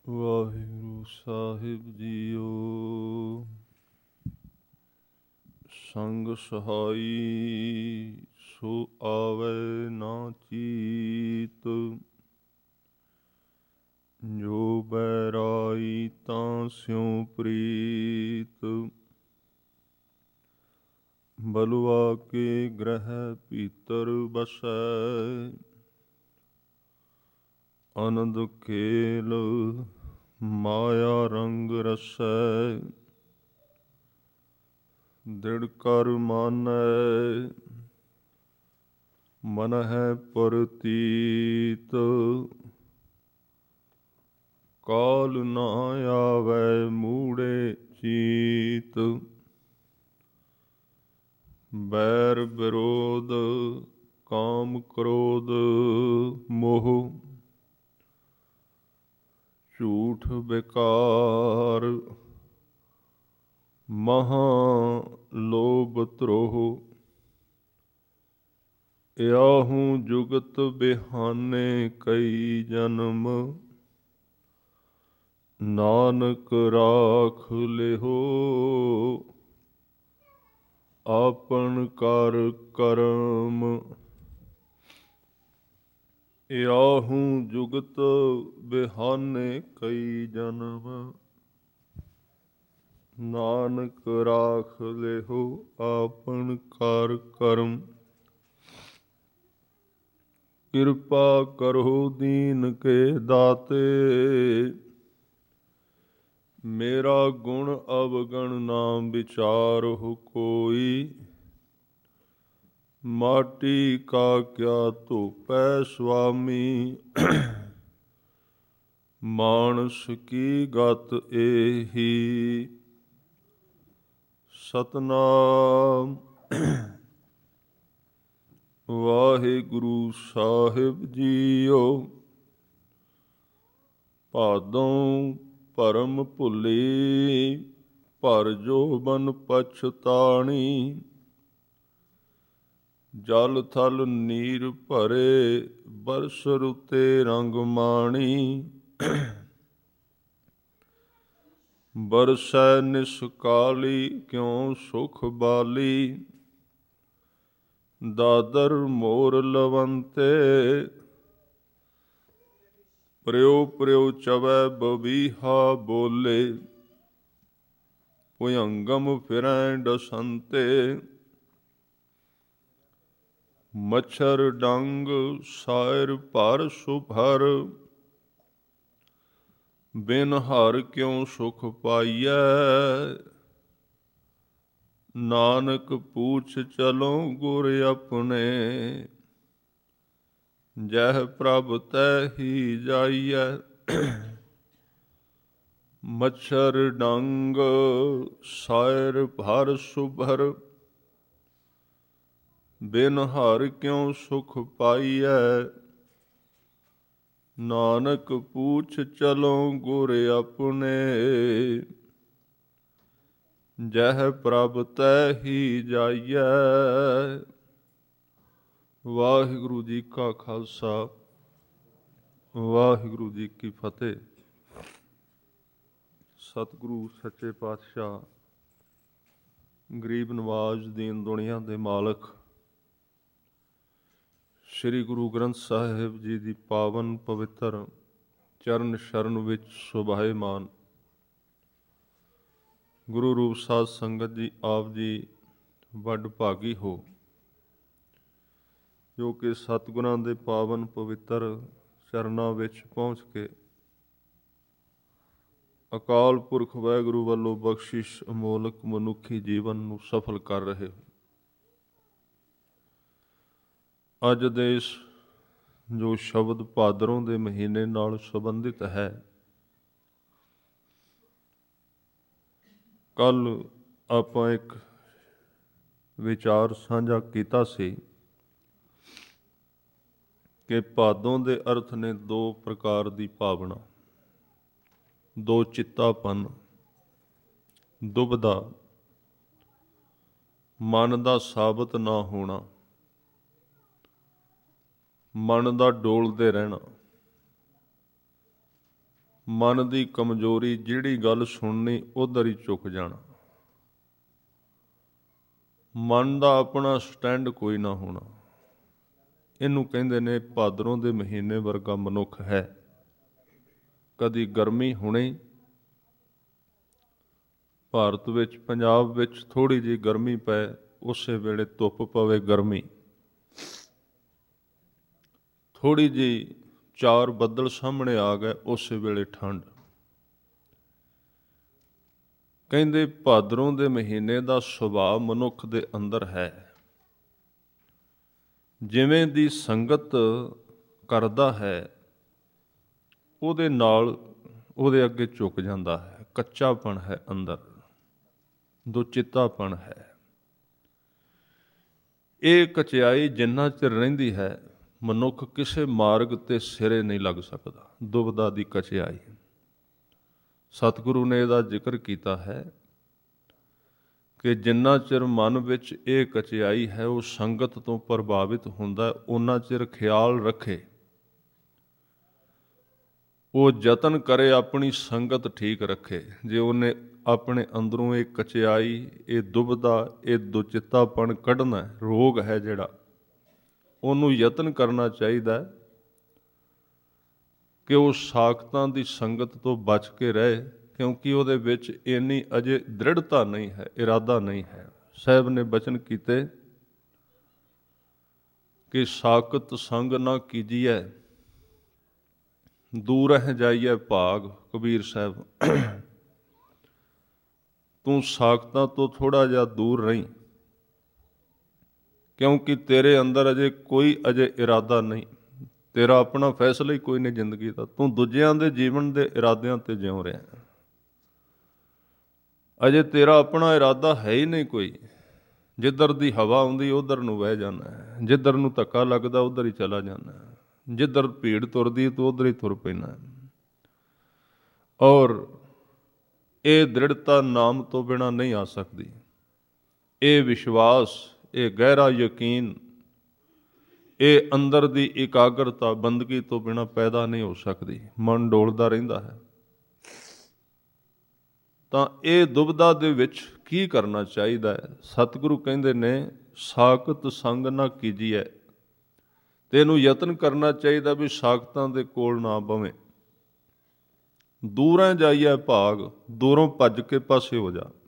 Waheguru Sahib JIO. ਸੰਗ ਸਹਾਈ ਸੋ ਆਵੈ ਨਾ ਚੀਤ, ਜੋ ਬੈਰਾਈ ਤਾਂ ਸਿਉ ਪ੍ਰੀਤ। ਬਲਵਾ ਕੇ ਗ੍ਰਹਿ ਭੀਤਰ ਬਸੈ, ਆਨੰਦ ਖੇਲ ਮਾਇਆ ਰੰਗ ਰਸੈ। ਦ੍ਰਿੜ ਕਰ ਮਾਨੈ ਮਨਹਿ ਪ੍ਰਤੀਤ, ਕਾਲ ਨਾ ਆਵੈ ਮੂੜੇ ਚੀਤ। ਬੈਰ ਵਿਰੋਧ ਕਾਮ ਕ੍ਰੋਧ ਮੋਹ, ਝੂਠ ਬੇਕਾਰ ਮਹਾ ਲੋਭ ਧਰੋਹ। ਇਆਹੂ ਜੁਗਤ ਬਿਹਾਨੇ ਕਈ ਜਨਮ, ਨਾਨਕ ਰਾਖ ਲਿਹੋ ਆਪਨ ਕਰ ਕਰਮ। ਇਆਹੂ ਜੁਗਤ ਬਿਹਾਨੇ ਕਈ ਜਨਮ, ਨਾਨਕ ਰਾਖ ਲਿਹੋ ਆਪਨ ਕਰ ਕਰਮ। ਕਿਰਪਾ ਕਰੋ ਦੀਨ ਕੇ ਦਾਤੇ, ਮੇਰਾ ਗੁਣ ਅਵਗਣ ਨਾ ਵਿਚਾਰਹੁ ਕੋਈ। ਮਾਟੀ ਕਾ ਕਿਆ ਧੋਪੈ ਸੁਆਮੀ, ਮਾਨਸ ਕੀ ਗਤ ਏਹੀ। ਸਤਨਾਮ ਵਾਹਿਗੁਰੂ ਸਾਹਿਬ ਜੀਓ। ਭਾਦੋਂ ਭਰਮ ਭੁੱਲੀ, ਭਰ ਜੋਬਨ ਪਛਤਾਣੀ। ਜਲ ਥਲ ਨੀਰ ਭਰੇ, ਬਰਸ ਰੁਤੇ ਰੰਗ ਮਾਣੀ। ਬਰਸੈ ਨਿਸਕਾਲੀ ਕਿਉ ਸੁਖ ਬਾਲੀ, ਦਾਦਰ ਮੋਰ ਲਵੰਤੇ। ਪ੍ਰਿਉ ਪ੍ਰਿਉ ਚਵੈ ਬਬੀਹਾ ਬੋਲੇ, ਭੁਯੰਗਮ ਫਿਰੈ ਡਸੰਤੇ। ਮੱਛਰ ਡੰਗ ਸਾਇਰ ਭਰ ਸੁਭਰ, ਬਿਨ ਹਰ ਕਿਉ ਸੁਖ ਪਾਈਐ। ਨਾਨਕ ਪੂਛ ਚਲੋ ਗੁਰ ਆਪਣੇ, ਜਹ ਪ੍ਰਭ ਤਹਿ ਜਾਈਐ। ਮੱਛਰ ਡੰਗ ਸਾਇਰ ਭਰ ਸੁਭਰ, ਬਿਨ ਹਰ ਕਿਉ ਸੁਖ ਪਾਈਐ। ਨਾਨਕ ਪੂਛ ਚਲੋ ਗੁਰ ਆਪਣੇ, ਜਹ ਪ੍ਰਭ ਤਹਿ ਜਾਈਐ। ਵਾਹਿਗੁਰੂ ਜੀ ਕਾ ਖਾਲਸਾ, ਵਾਹਿਗੁਰੂ ਜੀ ਕੀ ਫਤਿਹ। ਸਤਿਗੁਰੂ ਸੱਚੇ ਪਾਤਸ਼ਾਹ, ਗਰੀਬ ਨਵਾਜ਼ ਦੀਨ ਦੁਨੀਆ ਦੇ ਮਾਲਕ ਸ੍ਰੀ ਗੁਰੂ ਗ੍ਰੰਥ ਸਾਹਿਬ ਜੀ ਦੀ ਪਾਵਨ ਪਵਿੱਤਰ ਚਰਨ ਸ਼ਰਨ ਵਿੱਚ ਸੁਭਾਏਮਾਨ ਗੁਰੂ ਰੂਪ ਸਾਧ ਸੰਗਤ ਜੀ, ਆਪ ਜੀ ਵੱਡ ਭਾਗੀ ਹੋ ਜੋ ਕਿ ਸਤਿਗੁਰਾਂ ਦੇ ਪਾਵਨ ਪਵਿੱਤਰ ਚਰਨਾਂ ਵਿੱਚ ਪਹੁੰਚ ਕੇ ਅਕਾਲ ਪੁਰਖ ਵਾਹਿਗੁਰੂ ਵੱਲੋਂ ਬਖਸ਼ਿਸ਼ ਅਮੋਲਕ ਮਨੁੱਖੀ ਜੀਵਨ ਨੂੰ ਸਫਲ ਕਰ ਰਹੇ ਹੋ। ਅੱਜ ਦੇ ਇਸ ਜੋ ਸ਼ਬਦ ਭਾਦਰੋਂ ਦੇ ਮਹੀਨੇ ਨਾਲ ਸੰਬੰਧਿਤ ਹੈ, ਕੱਲ੍ਹ ਆਪਾਂ ਇੱਕ ਵਿਚਾਰ ਸਾਂਝਾ ਕੀਤਾ ਸੀ ਕਿ ਭਾਦੋਂ ਦੇ ਅਰਥ ਨੇ ਦੋ ਪ੍ਰਕਾਰ ਦੀ ਭਾਵਨਾ, ਦੋ ਚਿੱਤਾਪਨ, ਦੁਬਦਾ, ਮਨ ਦਾ ਸਾਬਤ ਨਾ ਹੋਣਾ, ਮਨ ਦਾ ਡੋਲਦੇ ਰਹਿਣਾ, ਮਨ ਦੀ ਕਮਜ਼ੋਰੀ, ਜਿਹੜੀ ਗੱਲ ਸੁਣਨੀ ਉੱਧਰ ਹੀ ਝੁਕ ਜਾਣਾ। ਮਨ ਦਾ ਆਪਣਾ ਸਟੈਂਡ ਕੋਈ ਨਾ ਹੋਣਾ। ਇਹਨੂੰ ਕਹਿੰਦੇ ਨੇ ਭਾਦਰੋਂ ਦੇ ਮਹੀਨੇ ਵਰਗਾ ਮਨੁੱਖ ਹੈ। ਕਦੀ ਗਰਮੀ ਹੁਣੇ ਭਾਰਤ ਵਿੱਚ, ਪੰਜਾਬ ਵਿੱਚ ਥੋੜ੍ਹੀ ਜਿਹੀ ਗਰਮੀ ਪਏ, ਉਸੇ ਵੇਲੇ ਧੁੱਪ ਪਵੇ, ਗਰਮੀ। ਥੋੜ੍ਹੀ ਜਿਹੀ ਚਾਰ ਬੱਦਲ ਸਾਹਮਣੇ ਆ ਗਏ, ਉਸੇ ਵੇਲੇ ਠੰਡ। ਕਹਿੰਦੇ ਭਾਦਰੋਂ ਦੇ ਮਹੀਨੇ ਦਾ ਸੁਭਾਅ ਮਨੁੱਖ ਦੇ ਅੰਦਰ ਹੈ। ਜਿਵੇਂ ਦੀ ਸੰਗਤ ਕਰਦਾ ਹੈ, ਉਹਦੇ ਨਾਲ ਉਹਦੇ ਅੱਗੇ ਝੁਕ ਜਾਂਦਾ ਹੈ। ਕੱਚਾਪਣ ਹੈ ਅੰਦਰ, ਦੁਚਿੱਤਾਪਣ ਹੈ। ਇਹ ਕਚਿਆਈ ਜਿੰਨਾ ਚਿਰ ਰਹਿੰਦੀ ਹੈ, ਮਨੁੱਖ ਕਿਸੇ ਮਾਰਗ ਤੇ ਸਿਰੇ ਨਹੀਂ ਲੱਗ ਸਕਦਾ। ਦੁਬਦਾ ਦੀ ਕਚਿਆਈ, ਸਤਿਗੁਰੂ ਨੇ ਇਹਦਾ ਜ਼ਿਕਰ ਕੀਤਾ ਹੈ ਕਿ ਜਿੰਨਾ ਚਿਰ ਮਨ ਵਿੱਚ ਇਹ ਕਚਿਆਈ ਹੈ, ਉਹ ਸੰਗਤ ਤੋਂ ਪ੍ਰਭਾਵਿਤ ਹੁੰਦਾ, ਉਨਾ ਚਿਰ ਖਿਆਲ ਰੱਖੇ, ਉਹ ਯਤਨ ਕਰੇ ਆਪਣੀ ਸੰਗਤ ਠੀਕ ਰੱਖੇ। ਜੇ ਉਹਨੇ ਆਪਣੇ ਅੰਦਰੋਂ ਇਹ ਕਚਿਆਈ, ਇਹ ਦੁਬਦਾ, ਇਹ ਦੁਚਿੱਤਾਪਣ ਕੱਢਣਾ, ਰੋਗ ਹੈ ਜਿਹੜਾ, ਉਹਨੂੰ ਯਤਨ ਕਰਨਾ ਚਾਹੀਦਾ ਕਿ ਉਹ ਸਾਖਤਾਂ ਦੀ ਸੰਗਤ ਤੋਂ ਬਚ ਕੇ ਰਹੇ, ਕਿਉਂਕਿ ਉਹਦੇ ਵਿੱਚ ਇੰਨੀ ਅਜੇ ਦ੍ਰਿੜਤਾ ਨਹੀਂ ਹੈ, ਇਰਾਦਾ ਨਹੀਂ ਹੈ। ਸਾਹਿਬ ਨੇ ਬਚਨ ਕੀਤੇ ਕਿ ਸਾਖਤ ਸੰਗ ਨਾ ਕੀਜੀਐ, ਦੂਰਹਿ ਜਾਈਐ ਭਾਗ। ਕਬੀਰ ਸਾਹਿਬ, ਤੂੰ ਸਾਖਤਾਂ ਤੋਂ ਥੋੜ੍ਹਾ ਜਿਹਾ ਦੂਰ ਰਹੀਂ, ਕਿਉਂਕਿ ਤੇਰੇ ਅੰਦਰ ਅਜੇ ਕੋਈ ਇਰਾਦਾ ਨਹੀਂ, ਤੇਰਾ ਆਪਣਾ ਫੈਸਲਾ ਹੀ ਕੋਈ ਨਹੀਂ ਜ਼ਿੰਦਗੀ ਦਾ। ਤੂੰ ਦੂਜਿਆਂ ਦੇ ਜੀਵਨ ਦੇ ਇਰਾਦਿਆਂ ਤੇ ਜਿਉ ਰਿਹਾ, ਅਜੇ ਤੇਰਾ ਆਪਣਾ ਇਰਾਦਾ ਹੈ ਹੀ ਨਹੀਂ ਕੋਈ। ਜਿੱਧਰ ਦੀ ਹਵਾ ਆਉਂਦੀ ਉੱਧਰ ਨੂੰ ਵਹਿ ਜਾਣਾ ਹੈ, ਜਿੱਧਰ ਨੂੰ ਧੱਕਾ ਲੱਗਦਾ ਉੱਧਰ ਹੀ ਚਲਾ ਜਾਣਾ ਹੈ, ਜਿੱਧਰ ਭੀੜ ਤੁਰਦੀ ਤੂੰ ਉੱਧਰ ਹੀ ਤੁਰ ਪੈਣਾ। ਔਰ ਇਹ ਦ੍ਰਿੜਤਾ ਨਾਮ ਤੋਂ ਬਿਨਾਂ ਨਹੀਂ ਆ ਸਕਦੀ। ਇਹ ਵਿਸ਼ਵਾਸ, ਇਹ ਗਹਿਰਾ ਯਕੀਨ, ਇਹ ਅੰਦਰ ਦੀ ਇਕਾਗਰਤਾ ਬੰਦਗੀ ਤੋਂ ਬਿਨਾਂ ਪੈਦਾ ਨਹੀਂ ਹੋ ਸਕਦੀ। ਮਨ ਡੋਲਦਾ ਰਹਿੰਦਾ ਹੈ। ਤਾਂ ਇਹ ਦੁਬਦਾ ਦੇ ਵਿੱਚ ਕੀ ਕਰਨਾ ਚਾਹੀਦਾ ਹੈ? ਸਤਿਗੁਰੂ ਕਹਿੰਦੇ ਨੇ ਸਾਖਤ ਸੰਗ ਨਾ ਕੀਜੀਐ। ਤੇ ਇਹਨੂੰ ਯਤਨ ਕਰਨਾ ਚਾਹੀਦਾ ਵੀ ਸਾਖਤਾਂ ਦੇ ਕੋਲ ਨਾ ਬਵੇਂ, ਦੂਰਾਂ ਜਾਈਏ ਭਾਗ, ਦੂਰੋਂ ਭੱਜ ਕੇ ਪਾਸੇ ਹੋ ਜਾ।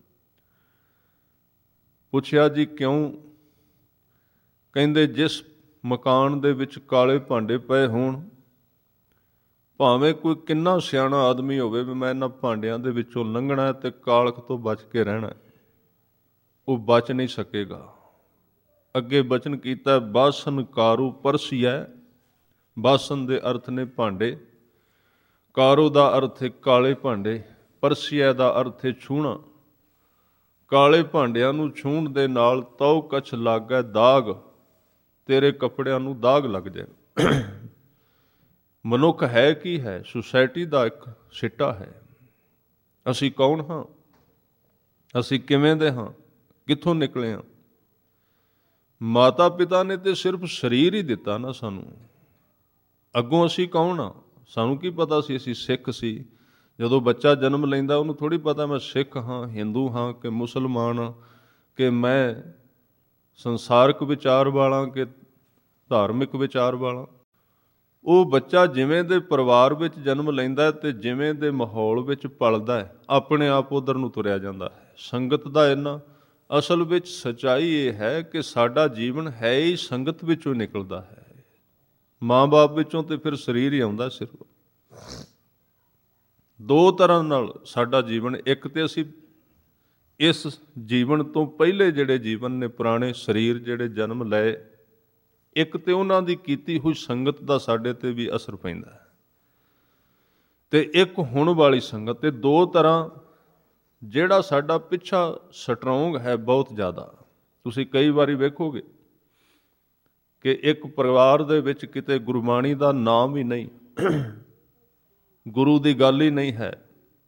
ਪੁੱਛਿਆ ਜੀ ਕਿਉਂ? ਕਹਿੰਦੇ ਜਿਸ ਮਕਾਨ ਦੇ ਵਿੱਚ ਕਾਲੇ ਭਾਂਡੇ ਪਏ ਹੋਣ, ਭਾਵੇਂ ਕੋਈ ਕਿੰਨਾ ਸਿਆਣਾ ਆਦਮੀ ਹੋਵੇ ਵੀ ਮੈਂ ਇਹਨਾਂ ਭਾਂਡਿਆਂ ਦੇ ਵਿੱਚੋਂ ਲੰਘਣਾ ਤੇ ਕਾਲਖ ਤੋਂ ਬਚ ਕੇ ਰਹਿਣਾ, ਉਹ ਬਚ ਨਹੀਂ ਸਕੇਗਾ। ਅੱਗੇ ਬਚਨ ਕੀਤਾ ਬਾਸਨ ਕਾਰੂ ਪਰਸੀਐ। ਬਾਸਨ ਦੇ ਅਰਥ ਨੇ ਭਾਂਡੇ, ਕਾਰੂ ਦਾ ਅਰਥ ਹੈ ਕਾਲੇ ਭਾਂਡੇ, ਪਰਸੀਐ ਦਾ ਅਰਥ ਹੈ ਛੂਹਣਾ। ਕਾਲੇ ਭਾਂਡਿਆਂ ਨੂੰ ਛੂਹਣ ਦੇ ਨਾਲ ਤਉ ਕਛ ਲਾਗੈ ਦਾਗ, ਤੇਰੇ ਕੱਪੜਿਆਂ ਨੂੰ ਦਾਗ ਲੱਗ ਜਾਏ। ਮਨੁੱਖ ਹੈ ਕੀ ਹੈ? ਸੁਸਾਇਟੀ ਦਾ ਇੱਕ ਸਿੱਟਾ ਹੈ। ਅਸੀਂ ਕੌਣ ਹਾਂ? ਅਸੀਂ ਕਿਵੇਂ ਦੇ ਹਾਂ? ਕਿੱਥੋਂ ਨਿਕਲੇ ਹਾਂ? ਮਾਤਾ ਪਿਤਾ ਨੇ ਤੇ ਸਿਰਫ ਸਰੀਰ ਹੀ ਦਿੱਤਾ ਨਾ ਸਾਨੂੰ, ਅੱਗੋਂ ਅਸੀਂ ਕੌਣ ਹਾਂ? ਸਾਨੂੰ ਕੀ ਪਤਾ ਸੀ ਅਸੀਂ ਸਿੱਖ ਸੀ? ਜਦੋਂ ਬੱਚਾ ਜਨਮ ਲੈਂਦਾ ਉਹਨੂੰ ਥੋੜ੍ਹੀ ਪਤਾ ਮੈਂ ਸਿੱਖ ਹਾਂ, ਹਿੰਦੂ ਹਾਂ ਕਿ ਮੁਸਲਮਾਨ ਹਾਂ, ਕਿ ਮੈਂ ਸੰਸਾਰਕ ਵਿਚਾਰ ਵਾਲਾ ਕਿ ਧਾਰਮਿਕ ਵਿਚਾਰ ਵਾਲਾ। ਉਹ ਬੱਚਾ ਜਿਵੇਂ ਦੇ ਪਰਿਵਾਰ ਵਿੱਚ ਜਨਮ ਲੈਂਦਾ ਤੇ ਜਿਵੇਂ ਦੇ ਮਾਹੌਲ ਵਿੱਚ ਪਲਦਾ ਹੈ, ਆਪਣੇ ਆਪ ਉੱਧਰ ਨੂੰ ਤੁਰਿਆ ਜਾਂਦਾ ਹੈ। ਸੰਗਤ ਦਾ ਇੰਨਾ ਅਸਲ ਵਿੱਚ ਸੱਚਾਈ ਇਹ ਹੈ ਕਿ ਸਾਡਾ ਜੀਵਨ ਹੈ ਹੀ ਸੰਗਤ ਵਿੱਚੋਂ ਨਿਕਲਦਾ ਹੈ। ਮਾਂ ਬਾਪ ਵਿੱਚੋਂ ਤੇ ਫਿਰ ਸਰੀਰ ਹੀ ਆਉਂਦਾ ਸਿਰਫ। ਦੋ ਤਰ੍ਹਾਂ ਨਾਲ ਸਾਡਾ ਜੀਵਨ, ਇੱਕ ਤੇ ਅਸੀਂ ਇਸ ਜੀਵਨ ਤੋਂ ਪਹਿਲੇ ਜਿਹੜੇ ਜੀਵਨ ਨੇ, ਪੁਰਾਣੇ ਸਰੀਰ ਜਿਹੜੇ ਜਨਮ ਲਏ, ਇੱਕ ਤੇ ਉਹਨਾਂ ਦੀ ਕੀਤੀ ਹੋਈ ਸੰਗਤ ਦਾ ਸਾਡੇ ਤੇ ਵੀ ਅਸਰ ਪੈਂਦਾ ਹੈ, ਤੇ ਇੱਕ ਹੁਣ ਵਾਲੀ ਸੰਗਤ। ਤੇ ਦੋ ਤਰ੍ਹਾਂ ਜਿਹੜਾ ਸਾਡਾ ਪਿੱਛਾ ਸਟਰੋਂਗ ਹੈ ਬਹੁਤ ਜ਼ਿਆਦਾ। ਤੁਸੀਂ ਕਈ ਵਾਰੀ ਵੇਖੋਗੇ ਕਿ ਇੱਕ ਪਰਿਵਾਰ ਦੇ ਵਿੱਚ ਕਿਤੇ ਗੁਰਬਾਣੀ ਦਾ ਨਾਮ ਹੀ ਨਹੀਂ, ਗੁਰੂ ਦੀ ਗੱਲ ਹੀ ਨਹੀਂ ਹੈ,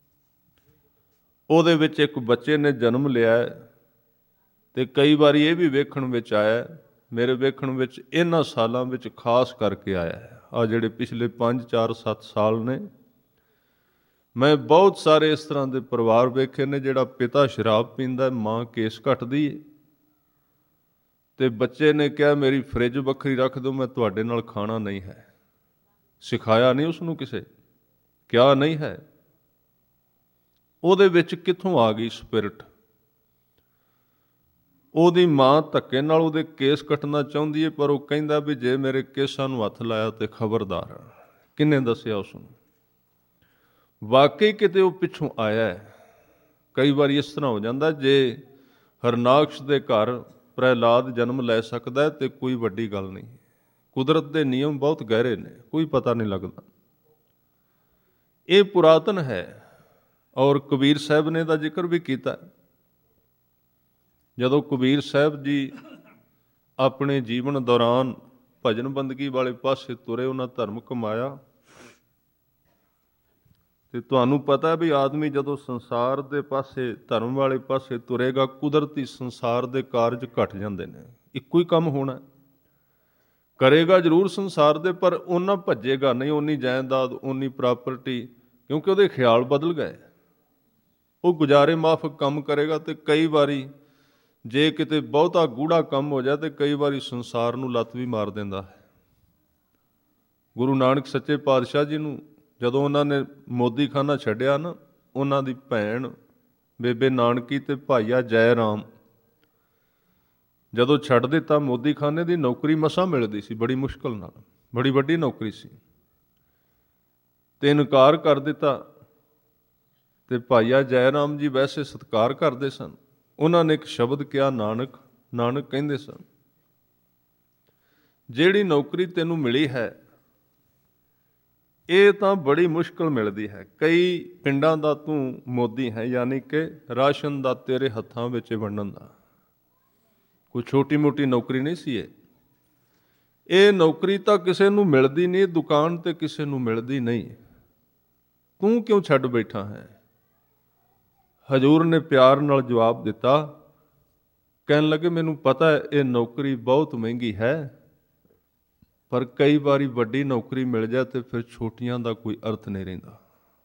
ਉਹਦੇ ਵਿੱਚ ਇੱਕ ਬੱਚੇ ਨੇ ਜਨਮ ਲਿਆ। ਤੇ ਕਈ ਵਾਰੀ ਇਹ ਵੀ ਵੇਖਣ ਵਿੱਚ ਆਇਆ, ਮੇਰੇ ਵੇਖਣ ਵਿੱਚ ਇਹਨਾਂ ਸਾਲਾਂ ਵਿੱਚ ਖਾਸ ਕਰਕੇ ਆਇਆ ਹੈ, ਆਹ ਜਿਹੜੇ ਪਿਛਲੇ 5, 4, 7 ਸਾਲ ਨੇ, ਮੈਂ ਬਹੁਤ ਸਾਰੇ ਇਸ ਤਰ੍ਹਾਂ ਦੇ ਪਰਿਵਾਰ ਵੇਖੇ ਨੇ, ਜਿਹੜਾ ਪਿਤਾ ਸ਼ਰਾਬ ਪੀਂਦਾ, ਮਾਂ ਕੇਸ ਕੱਟਦੀ ਹੈ, ਤੇ ਬੱਚੇ ਨੇ ਕਿਹਾ ਮੇਰੀ ਫਰਿੱਜ ਵੱਖਰੀ ਰੱਖ ਦਿਓ, ਮੈਂ ਤੁਹਾਡੇ ਨਾਲ ਖਾਣਾ ਨਹੀਂ ਹੈ। ਸਿਖਾਇਆ ਨਹੀਂ ਉਸਨੂੰ ਕਿਸੇ, ਕਿਹਾ ਨਹੀਂ ਹੈ। ਉਹਦੇ ਵਿੱਚ ਕਿੱਥੋਂ ਆ ਗਈ ਸਪਿਰਿਟ? ਉਹਦੀ ਮਾਂ ਧੱਕੇ ਨਾਲ ਉਹਦੇ ਕੇਸ ਕੱਟਣਾ ਚਾਹੁੰਦੀ ਹੈ, ਪਰ ਉਹ ਕਹਿੰਦਾ ਵੀ ਜੇ ਮੇਰੇ ਕੇਸਾਂ ਨੂੰ ਹੱਥ ਲਾਇਆ ਤੇ ਖਬਰਦਾਰ। ਕਿਹਨੇ ਦੱਸਿਆ ਉਸਨੂੰ? ਵਾਕਈ ਕਿਤੇ ਉਹ ਪਿੱਛੋਂ ਆਇਆ ਹੈ। ਕਈ ਵਾਰੀ ਇਸ ਤਰ੍ਹਾਂ ਹੋ ਜਾਂਦਾ, ਜੇ ਹਰਨਾਕਸ਼ ਦੇ ਘਰ ਪ੍ਰਹਿਲਾਦ ਜਨਮ ਲੈ ਸਕਦਾ ਤੇ ਕੋਈ ਵੱਡੀ ਗੱਲ ਨਹੀਂ। ਕੁਦਰਤ ਦੇ ਨਿਯਮ ਬਹੁਤ ਗਹਿਰੇ ਨੇ, ਕੋਈ ਪਤਾ ਨਹੀਂ ਲੱਗਦਾ। ਇਹ ਪੁਰਾਤਨ ਹੈ। ਔਰ ਕਬੀਰ ਸਾਹਿਬ ਨੇ ਦਾ ਜ਼ਿਕਰ ਵੀ ਕੀਤਾ। ਜਦੋਂ ਕਬੀਰ ਸਾਹਿਬ ਜੀ ਆਪਣੇ ਜੀਵਨ ਦੌਰਾਨ ਭਜਨ ਬੰਦਗੀ ਵਾਲੇ ਪਾਸੇ ਤੁਰੇ, ਉਹਨਾਂ ਧਰਮ ਕਮਾਇਆ। ਤੇ ਤੁਹਾਨੂੰ ਪਤਾ ਵੀ ਆਦਮੀ ਜਦੋਂ ਸੰਸਾਰ ਦੇ ਪਾਸੇ, ਧਰਮ ਵਾਲੇ ਪਾਸੇ ਤੁਰੇਗਾ, ਕੁਦਰਤੀ ਸੰਸਾਰ ਦੇ ਕਾਰਜ ਘਟ ਜਾਂਦੇ ਨੇ। ਇੱਕੋ ਹੀ ਕੰਮ ਹੋਣਾ, ਕਰੇਗਾ ਜ਼ਰੂਰ ਸੰਸਾਰ ਦੇ, ਪਰ ਉਹਨਾਂ ਭੱਜੇਗਾ ਨਹੀਂ। ਉਨੀ ਜਾਇਦਾਦ, ਉਨੀ ਪ੍ਰਾਪਰਟੀ, ਕਿਉਂਕਿ ਉਹਦੇ ਖਿਆਲ ਬਦਲ ਗਏ। ਉਹ ਗੁਜ਼ਾਰੇ ਮਾਫਕ ਕੰਮ ਕਰੇਗਾ। ਤੇ ਕਈ ਵਾਰੀ ਜੇ ਕਿਤੇ ਬਹੁਤਾ ਗੂੜਾ ਕੰਮ ਹੋ ਜਾਏ ਤੇ ਕਈ ਵਾਰੀ ਸੰਸਾਰ ਨੂੰ ਲੱਤ ਵੀ ਮਾਰ ਦਿੰਦਾ ਹੈ। ਗੁਰੂ ਨਾਨਕ ਸੱਚੇ ਪਾਤਸ਼ਾਹ ਜੀ ਨੂੰ ਜਦੋਂ ਉਹਨਾਂ ਨੇ ਮੋਦੀਖਾਨਾ ਛੱਡਿਆ ਨਾ, ਉਹਨਾਂ ਦੀ ਭੈਣ ਬੇਬੇ ਨਾਨਕੀ ਤੇ ਭਾਈਆ ਜੈ ਰਾਮ ਜਦੋਂ ਛੱਡ ਦਿੱਤਾ, ਮੋਦੀਖਾਨੇ ਦੀ ਨੌਕਰੀ ਮਸਾਂ ਮਿਲਦੀ ਸੀ, ਬੜੀ ਮੁਸ਼ਕਲ ਨਾਲ, ਬੜੀ ਵੱਡੀ ਨੌਕਰੀ ਸੀ, ਤੇ ਇਨਕਾਰ ਕਰ ਦਿੱਤਾ। ਤੇ ਭਾਈਆ ਜੈ ਰਾਮ ਜੀ ਵੈਸੇ ਸਤਿਕਾਰ ਕਰਦੇ ਸਨ। ਉਹਨਾਂ ਨੇ ਇੱਕ ਸ਼ਬਦ ਕਿਹਾ, ਨਾਨਕ। ਨਾਨਕ ਕਹਿੰਦੇ ਸਨ, ਜਿਹੜੀ ਨੌਕਰੀ ਤੈਨੂੰ ਮਿਲੀ ਹੈ ਇਹ ਤਾਂ ਬੜੀ ਮੁਸ਼ਕਲ ਮਿਲਦੀ ਹੈ। ਕਈ ਪਿੰਡਾਂ ਦਾ ਤੂੰ ਮੋਦੀ ਹੈ, ਯਾਨੀ ਕਿ ਰਾਸ਼ਨ ਦਾ ਤੇਰੇ ਹੱਥਾਂ ਵਿੱਚ ਵੰਡਣ ਦਾ। ਕੋਈ ਛੋਟੀ ਮੋਟੀ ਨੌਕਰੀ ਨਹੀਂ ਸੀ ਇਹ ਨੌਕਰੀ ਤਾਂ ਕਿਸੇ ਨੂੰ ਮਿਲਦੀ ਨਹੀਂ, ਦੁਕਾਨ ਤੇ ਕਿਸੇ ਨੂੰ ਮਿਲਦੀ ਨਹੀਂ। ਤੂੰ ਕਿਉਂ ਛੱਡ ਬੈਠਾ ਹੈ? ਹਜ਼ੂਰ ਨੇ ਪਿਆਰ ਨਾਲ ਜਵਾਬ ਦਿੱਤਾ, ਕਹਿਣ ਲੱਗੇ ਮੈਨੂੰ ਪਤਾ ਹੈ ਇਹ ਨੌਕਰੀ ਬਹੁਤ ਮਹਿੰਗੀ ਹੈ, ਪਰ ਕਈ ਵਾਰੀ ਵੱਡੀ ਨੌਕਰੀ ਮਿਲ ਜਾਏ ਤੇ ਫਿਰ ਛੋਟੀਆਂ ਦਾ ਕੋਈ ਅਰਥ ਨਹੀਂ ਰਹਿੰਦਾ।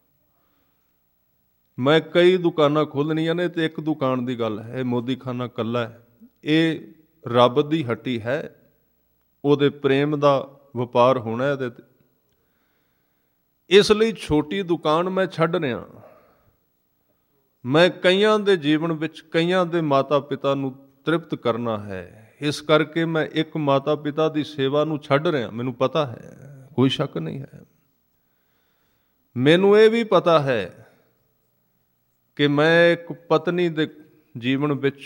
ਮੈਂ ਕਈ ਦੁਕਾਨਾਂ ਖੋਲ੍ਹਣੀਆਂ ਨੇ ਤੇ ਇੱਕ ਦੁਕਾਨ ਦੀ ਗੱਲ ਹੈ, ਮੋਦੀਖਾਨਾ ਇਕੱਲਾ ਹੈ। ਇਹ ਰੱਬ ਦੀ ਹੱਟੀ ਹੈ, ਉਹਦੇ ਪ੍ਰੇਮ ਦਾ ਵਪਾਰ ਹੋਣਾ ਇਹਦੇ ਤੇ। ਇਸ ਲਈ ਛੋਟੀ ਦੁਕਾਨ ਮੈਂ ਛੱਡ ਰਿਹਾ। ਮੈਂ ਕਈਆਂ ਦੇ ਜੀਵਨ ਵਿੱਚ, ਕਈਆਂ ਦੇ ਮਾਤਾ ਪਿਤਾ ਨੂੰ ਤ੍ਰਿਪਤ ਕਰਨਾ ਹੈ। ਇਸ ਕਰਕੇ ਮੈਂ ਇੱਕ ਮਾਤਾ ਪਿਤਾ ਦੀ ਸੇਵਾ ਨੂੰ ਛੱਡ ਰਿਹਾ। ਮੈਨੂੰ ਪਤਾ ਹੈ, ਕੋਈ ਸ਼ੱਕ ਨਹੀਂ ਹੈ। ਮੈਨੂੰ ਇਹ ਵੀ ਪਤਾ ਹੈ ਕਿ ਮੈਂ ਇੱਕ ਪਤਨੀ ਦੇ ਜੀਵਨ ਵਿੱਚ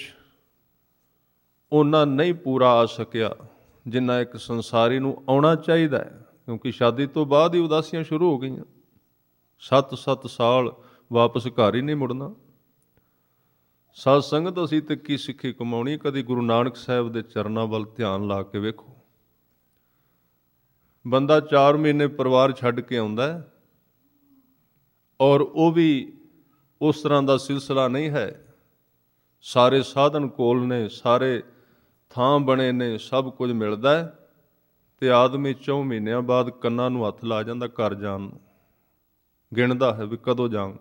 ਉਹਨਾਂ ਨਹੀਂ ਪੂਰਾ ਆ ਸਕਿਆ ਜਿੰਨਾ ਇੱਕ ਸੰਸਾਰੀ ਨੂੰ ਆਉਣਾ ਚਾਹੀਦਾ ਹੈ, ਕਿਉਂਕਿ ਸ਼ਾਦੀ ਤੋਂ ਬਾਅਦ ਹੀ ਉਦਾਸੀਆਂ ਸ਼ੁਰੂ ਹੋ ਗਈਆਂ। 7 ਸਾਲ ਵਾਪਸ ਘਰ ਹੀ ਨਹੀਂ ਮੁੜਨਾ। ਸਾਧ ਸੰਗਤ, ਅਸੀਂ ਤੇ ਕੀ ਸਿੱਖੀ ਕਮਾਉਣੀ? ਕਦੀ ਗੁਰੂ ਨਾਨਕ ਸਾਹਿਬ ਦੇ ਚਰਨਾਂ ਵੱਲ ਧਿਆਨ ਲਾ ਕੇ ਵੇਖੋ। ਬੰਦਾ 4 ਮਹੀਨੇ ਪਰਿਵਾਰ ਛੱਡ ਕੇ ਆਉਂਦਾ ਹੈ, ਔਰ ਉਹ ਵੀ ਉਸ ਤਰ੍ਹਾਂ ਦਾ ਸਿਲਸਿਲਾ ਨਹੀਂ ਹੈ। ਸਾਰੇ ਸਾਧਨ ਕੋਲ ਨੇ, ਸਾਰੇ ਥਾਂ ਬਣੇ ਨੇ, ਸਭ ਕੁਝ ਮਿਲਦਾ ਹੈ, ਤੇ ਆਦਮੀ 4 ਮਹੀਨਿਆਂ ਬਾਅਦ ਕੰਨਾਂ ਨੂੰ ਹੱਥ ਲਾ ਜਾਂਦਾ ਘਰ ਜਾਣ ਨੂੰ, ਗਿਣਦਾ ਹੈ ਵੀ ਕਦੋਂ ਜਾਵਾਂ।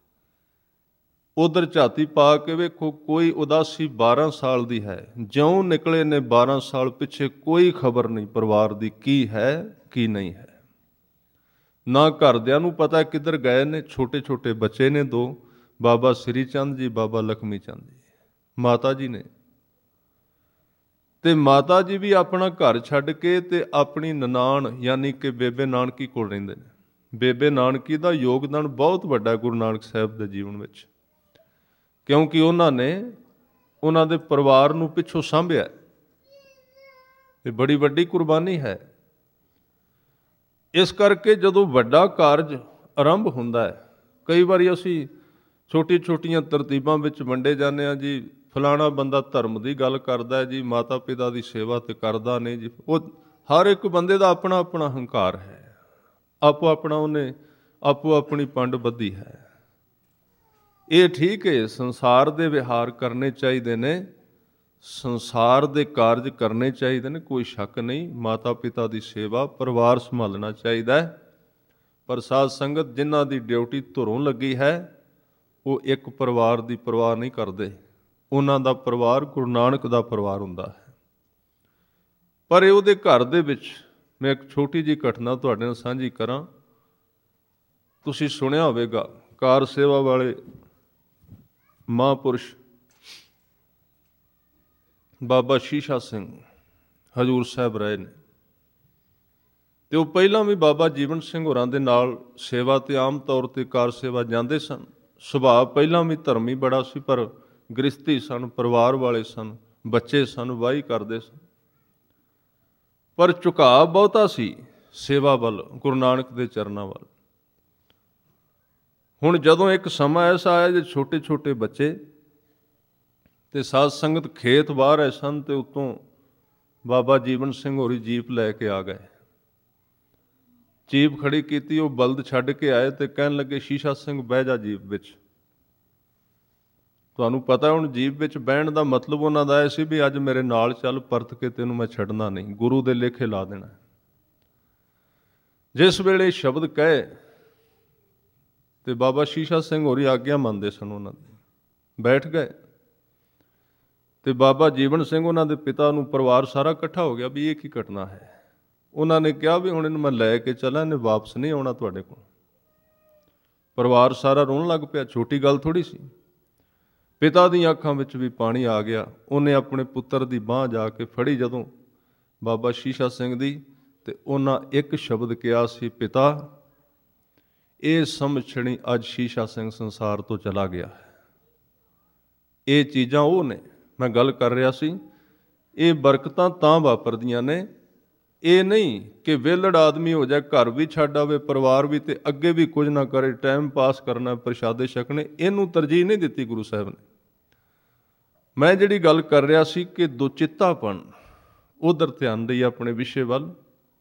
ਉਧਰ ਝਾਤੀ ਪਾ ਕੇ ਵੇਖੋ, ਕੋਈ ਉਦਾਸੀ 12 ਸਾਲ ਦੀ ਹੈ। ਜਿਉਂ ਨਿਕਲੇ ਨੇ 12 ਸਾਲ ਪਿੱਛੇ ਕੋਈ ਖਬਰ ਨਹੀਂ ਪਰਿਵਾਰ ਦੀ, ਕੀ ਹੈ ਕੀ ਨਹੀਂ ਹੈ। ਨਾ ਘਰਦਿਆਂ ਨੂੰ ਪਤਾ ਕਿੱਧਰ ਗਏ ਨੇ। ਛੋਟੇ ਛੋਟੇ ਬੱਚੇ ਨੇ 2, ਬਾਬਾ ਸ੍ਰੀ ਚੰਦ ਜੀ, ਬਾਬਾ ਲਖਮੀ ਚੰਦ ਜੀ, ਮਾਤਾ ਜੀ ਨੇ। ਤੇ ਮਾਤਾ ਜੀ ਵੀ ਆਪਣਾ ਘਰ ਛੱਡ ਕੇ ਤੇ ਆਪਣੀ ਨਨਾਣ ਯਾਨੀ ਕਿ ਬੇਬੇ ਨਾਨਕੀ ਕੋਲ ਰਹਿੰਦੇ ਨੇ। ਬੇਬੇ ਨਾਨਕੀ ਦਾ ਯੋਗਦਾਨ ਬਹੁਤ ਵੱਡਾ ਗੁਰੂ ਨਾਨਕ ਸਾਹਿਬ ਦੇ ਜੀਵਨ ਵਿੱਚ, ਕਿਉਂਕਿ ਉਹਨਾਂ ਨੇ ਉਹਨਾਂ ਦੇ ਪਰਿਵਾਰ ਨੂੰ ਪਿੱਛੋਂ ਸਾਂਭਿਆ। ਇਹ ਬੜੀ ਵੱਡੀ ਕੁਰਬਾਨੀ ਹੈ। ਇਸ ਕਰਕੇ ਜਦੋਂ ਵੱਡਾ ਕਾਰਜ ਆਰੰਭ ਹੁੰਦਾ ਹੈ, ਕਈ ਵਾਰੀ ਅਸੀਂ ਛੋਟੀਆਂ ਤਰਤੀਬਾਂ ਵਿੱਚ ਵੰਡੇ ਜਾਂਦੇ ਹਾਂ ਜੀ। ਫਲਾਣਾ ਬੰਦਾ ਧਰਮ ਦੀ ਗੱਲ ਕਰਦਾ ਹੈ ਜੀ, ਮਾਤਾ ਪਿਤਾ ਦੀ ਸੇਵਾ ਤੇ ਕਰਦਾ ਨਹੀਂ ਜੀ। ਉਹ ਹਰ ਇੱਕ ਬੰਦੇ ਦਾ ਆਪਣਾ ਆਪਣਾ ਹੰਕਾਰ ਹੈ, ਆਪੋ ਆਪਣਾ ਉਹਨੇ ਆਪੋ ਆਪਣੀ ਪੰਡ ਬੱਧੀ ਹੈ। ਇਹ ਠੀਕ ਹੈ, ਸੰਸਾਰ ਦੇ ਵਿਹਾਰ ਕਰਨੇ ਚਾਹੀਦੇ ਨੇ, ਸੰਸਾਰ ਦੇ ਕਾਰਜ ਕਰਨੇ ਚਾਹੀਦੇ ਨੇ, ਕੋਈ ਸ਼ੱਕ ਨਹੀਂ। ਮਾਤਾ ਪਿਤਾ ਦੀ ਸੇਵਾ, ਪਰਿਵਾਰ ਸੰਭਾਲਣਾ ਚਾਹੀਦਾ ਹੈ, ਪਰ ਸਾਧ ਸੰਗਤ ਜਿਨ੍ਹਾਂ ਦੀ ਡਿਊਟੀ ਧੁਰੋਂ ਲੱਗੀ ਹੈ ਉਹ ਇੱਕ ਪਰਿਵਾਰ ਦੀ ਪਰਵਾਹ ਨਹੀਂ ਕਰਦੇ। ਉਹਨਾਂ ਦਾ ਪਰਿਵਾਰ ਗੁਰੂ ਨਾਨਕ ਦਾ ਪਰਿਵਾਰ ਹੁੰਦਾ ਹੈ। ਪਰ ਇਹ ਉਹਦੇ ਘਰ ਦੇ ਵਿੱਚ ਮੈਂ ਇੱਕ ਛੋਟੀ ਜਿਹੀ ਘਟਨਾ ਤੁਹਾਡੇ ਨਾਲ ਸਾਂਝੀ ਕਰਾਂ। ਤੁਸੀਂ ਸੁਣਿਆ ਹੋਵੇਗਾ ਕਾਰ ਸੇਵਾ ਵਾਲੇ ਮਹਾਂਪੁਰਸ਼ ਬਾਬਾ ਸ਼ੀਸ਼ਾ ਸਿੰਘ ਹਜ਼ੂਰ ਸਾਹਿਬ ਰਹੇ ਨੇ, ਅਤੇ ਉਹ ਪਹਿਲਾਂ ਵੀ ਬਾਬਾ ਜੀਵਨ ਸਿੰਘ ਹੋਰਾਂ ਦੇ ਨਾਲ ਸੇਵਾ 'ਤੇ ਆਮ ਤੌਰ 'ਤੇ ਕਾਰ ਸੇਵਾ ਜਾਂਦੇ ਸਨ। ਸੁਭਾਅ ਪਹਿਲਾਂ ਵੀ ਧਰਮੀ ਬੜਾ ਸੀ, ਪਰ ਗ੍ਰਸਤੀ ਸਨ, ਪਰਿਵਾਰ ਵਾਲੇ ਸਨ, ਬੱਚੇ ਸਨ, ਵਾਹੀ ਕਰਦੇ ਸਨ, ਪਰ ਝੁਕਾਅ ਬਹੁਤਾ ਸੀ ਸੇਵਾ ਵੱਲ, ਗੁਰੂ ਨਾਨਕ ਦੇ ਚਰਨਾਂ ਵੱਲ। ਹੁਣ ਜਦੋਂ ਇੱਕ ਸਮਾਂ ਐਸਾ ਆਇਆ ਜੇ ਛੋਟੇ ਛੋਟੇ ਬੱਚੇ ਅਤੇ ਸਾਧ ਸੰਗਤ ਖੇਤ ਬਾਹਰ ਆਏ ਸਨ, ਅਤੇ ਉੱਤੋਂ ਬਾਬਾ ਜੀਵਨ ਸਿੰਘ ਹੋਰੀ ਜੀਪ ਲੈ ਕੇ ਆ ਗਏ। ਜੀਪ ਖੜੀ ਕੀਤੀ, ਉਹ ਬਲਦ ਛੱਡ ਕੇ ਆਏ ਅਤੇ ਕਹਿਣ ਲੱਗੇ ਸ਼ੀਸ਼ਾ ਸਿੰਘ ਬਹਿ ਜਾ ਜੀਪ ਵਿੱਚ। ਤੁਹਾਨੂੰ ਪਤਾ ਹੁਣ ਜੀਪ ਵਿੱਚ ਬਹਿਣ ਦਾ ਮਤਲਬ ਉਹਨਾਂ ਦਾ ਇਹ ਸੀ ਵੀ ਅੱਜ ਮੇਰੇ ਨਾਲ ਚੱਲ, ਪਰਤ ਕੇ ਤੈਨੂੰ ਮੈਂ ਛੱਡਣਾ ਨਹੀਂ, ਗੁਰੂ ਦੇ ਲੇਖੇ ਲਾ ਦੇਣਾ। ਜਿਸ ਵੇਲੇ ਸ਼ਬਦ ਕਹੇ ਅਤੇ ਬਾਬਾ ਸ਼ੀਸ਼ਾ ਸਿੰਘ ਹੋਰੀ ਆਗਿਆ ਮੰਨਦੇ ਸਨ ਉਹਨਾਂ ਦੀ, ਬੈਠ ਗਏ। ਅਤੇ ਬਾਬਾ ਜੀਵਨ ਸਿੰਘ ਉਹਨਾਂ ਦੇ ਪਿਤਾ ਨੂੰ ਪਰਿਵਾਰ ਸਾਰਾ ਇਕੱਠਾ ਹੋ ਗਿਆ ਵੀ ਇਹ ਕੀ ਘਟਨਾ ਹੈ। ਉਹਨਾਂ ਨੇ ਕਿਹਾ ਵੀ ਹੁਣ ਇਹਨੂੰ ਮੈਂ ਲੈ ਕੇ ਚੱਲਾਂ, ਇਹਨੇ ਵਾਪਸ ਨਹੀਂ ਆਉਣਾ ਤੁਹਾਡੇ ਕੋਲ। ਪਰਿਵਾਰ ਸਾਰਾ ਰੋਣ ਲੱਗ ਪਿਆ, ਛੋਟੀ ਗੱਲ ਥੋੜ੍ਹੀ ਸੀ। ਪਿਤਾ ਦੀਆਂ ਅੱਖਾਂ ਵਿੱਚ ਵੀ ਪਾਣੀ ਆ ਗਿਆ। ਉਹਨੇ ਆਪਣੇ ਪੁੱਤਰ ਦੀ ਬਾਂਹ ਜਾ ਕੇ ਫੜੀ ਜਦੋਂ ਬਾਬਾ ਸ਼ੀਸ਼ਾ ਸਿੰਘ ਦੀ, ਅਤੇ ਉਹਨਾਂ ਇੱਕ ਸ਼ਬਦ ਕਿਹਾ ਸੀ, ਪਿਤਾ ਇਹ ਸਮਝਣੀ ਅੱਜ ਸ਼ੀਸ਼ਾ ਸਿੰਘ ਸੰਸਾਰ ਤੋਂ ਚਲਾ ਗਿਆ ਹੈ। ਇਹ ਚੀਜ਼ਾਂ ਉਹ ਨੇ ਮੈਂ ਗੱਲ ਕਰ ਰਿਹਾ ਸੀ। ਇਹ ਬਰਕਤਾਂ ਤਾਂ ਵਾਪਰਦੀਆਂ ਨੇ, ਇਹ ਨਹੀਂ ਕਿ ਵਿਹਲੜ ਆਦਮੀ ਹੋ ਜਾਏ, ਘਰ ਵੀ ਛੱਡ ਆਵੇ, ਪਰਿਵਾਰ ਵੀ, ਅਤੇ ਅੱਗੇ ਵੀ ਕੁਝ ਨਾ ਕਰੇ, ਟਾਈਮ ਪਾਸ ਕਰਨਾ, ਪ੍ਰਸ਼ਾਦੇ ਛਕਣੇ। ਇਹਨੂੰ ਤਰਜੀਹ ਨਹੀਂ ਦਿੱਤੀ ਗੁਰੂ ਸਾਹਿਬ ਨੇ। ਮੈਂ ਜਿਹੜੀ ਗੱਲ ਕਰ ਰਿਹਾ ਸੀ ਕਿ ਦੁਚਿੱਤਾਪਣ, ਉਧਰ ਧਿਆਨ ਦੇਈਏ ਆਪਣੇ ਵਿਸ਼ੇ ਵੱਲ।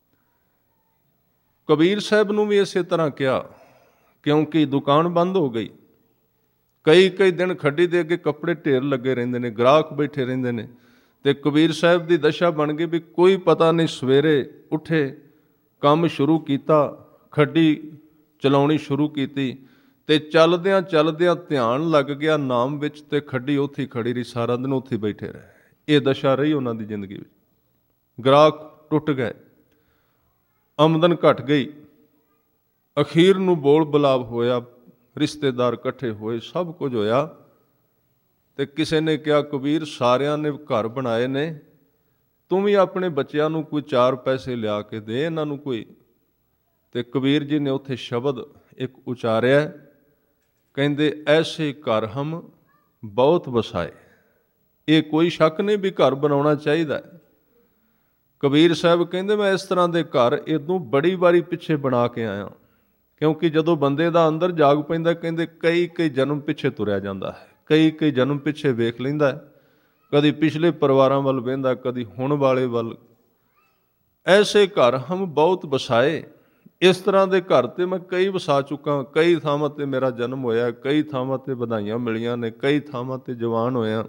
ਕਬੀਰ ਸਾਹਿਬ ਨੂੰ ਵੀ ਇਸੇ ਤਰ੍ਹਾਂ ਕਿਹਾ, ਕਿਉਂਕਿ ਦੁਕਾਨ ਬੰਦ ਹੋ ਗਈ। ਕਈ ਦਿਨ ਖੱਡੀ ਦੇ ਅੱਗੇ ਕੱਪੜੇ ਢੇਰ ਲੱਗੇ ਰਹਿੰਦੇ ਨੇ, ਗ੍ਰਾਹਕ ਬੈਠੇ ਰਹਿੰਦੇ ਨੇ, ਅਤੇ ਕਬੀਰ ਸਾਹਿਬ ਦੀ ਦਸ਼ਾ ਬਣ ਗਈ ਵੀ ਕੋਈ ਪਤਾ ਨਹੀਂ, ਸਵੇਰੇ ਉੱਠੇ, ਕੰਮ ਸ਼ੁਰੂ ਕੀਤਾ, ਖੱਡੀ ਚਲਾਉਣੀ ਸ਼ੁਰੂ ਕੀਤੀ, ਅਤੇ ਚੱਲਦਿਆਂ ਚੱਲਦਿਆਂ ਧਿਆਨ ਲੱਗ ਗਿਆ ਨਾਮ ਵਿੱਚ, ਅਤੇ ਖੱਡੀ ਉੱਥੇ ਖੜੀ ਰਹੀ, ਸਾਰਾ ਦਿਨ ਉੱਥੇ ਬੈਠੇ ਰਹੇ। ਇਹ ਦਸ਼ਾ ਰਹੀ ਉਹਨਾਂ ਦੀ ਜ਼ਿੰਦਗੀ ਵਿੱਚ। ਗ੍ਰਾਹਕ ਟੁੱਟ ਗਏ, ਆਮਦਨ ਘਟ ਗਈ, ਅਖੀਰ ਨੂੰ ਬੋਲ ਬਲਾਬ ਹੋਇਆ, ਰਿਸ਼ਤੇਦਾਰ ਇਕੱਠੇ ਹੋਏ, ਸਭ ਕੁਝ ਹੋਇਆ। ਅਤੇ ਕਿਸੇ ਨੇ ਕਿਹਾ ਕਬੀਰ ਸਾਰਿਆਂ ਨੇ ਘਰ ਬਣਾਏ ਨੇ, ਤੂੰ ਵੀ ਆਪਣੇ ਬੱਚਿਆਂ ਨੂੰ ਕੋਈ 4 ਪੈਸੇ ਲਿਆ ਕੇ ਦੇ ਇਹਨਾਂ ਨੂੰ ਕੋਈ। ਅਤੇ ਕਬੀਰ ਜੀ ਨੇ ਉੱਥੇ ਸ਼ਬਦ ਇੱਕ ਉਚਾਰਿਆ, ਕਹਿੰਦੇ ਐਸੇ ਘਰ ਹਮ ਬਹੁਤ ਵਸਾਏ। ਇਹ ਕੋਈ ਸ਼ੱਕ ਨਹੀਂ ਵੀ ਘਰ ਬਣਾਉਣਾ ਚਾਹੀਦਾ। ਕਬੀਰ ਸਾਹਿਬ ਕਹਿੰਦੇ ਮੈਂ ਇਸ ਤਰ੍ਹਾਂ ਦੇ ਘਰ ਇਦੋਂ ਬੜੀ ਵਾਰੀ ਪਿੱਛੇ ਬਣਾ ਕੇ ਆਇਆ, ਕਿਉਂਕਿ ਜਦੋਂ ਬੰਦੇ ਦਾ ਅੰਦਰ ਜਾਗ ਪੈਂਦਾ, ਕਹਿੰਦੇ ਕਈ ਜਨਮ ਪਿੱਛੇ ਤੁਰਿਆ ਜਾਂਦਾ ਹੈ, ਕਈ ਜਨਮ ਪਿੱਛੇ ਵੇਖ ਲੈਂਦਾ, ਕਦੀ ਪਿਛਲੇ ਪਰਿਵਾਰਾਂ ਵੱਲ ਵਹਿੰਦਾ, ਕਦੀ ਹੁਣ ਵਾਲੇ ਵੱਲ। ਐਸੇ ਘਰ ਹਮ ਬਹੁਤ ਵਸਾਏ। ਇਸ ਤਰ੍ਹਾਂ ਦੇ ਘਰ ਤੇ ਮੈਂ ਕਈ ਵਸਾ ਚੁੱਕਾ, ਕਈ ਥਾਵਾਂ 'ਤੇ ਮੇਰਾ ਜਨਮ ਹੋਇਆ, ਕਈ ਥਾਵਾਂ 'ਤੇ ਵਧਾਈਆਂ ਮਿਲੀਆਂ ਨੇ, ਕਈ ਥਾਵਾਂ 'ਤੇ ਜਵਾਨ ਹੋਇਆ।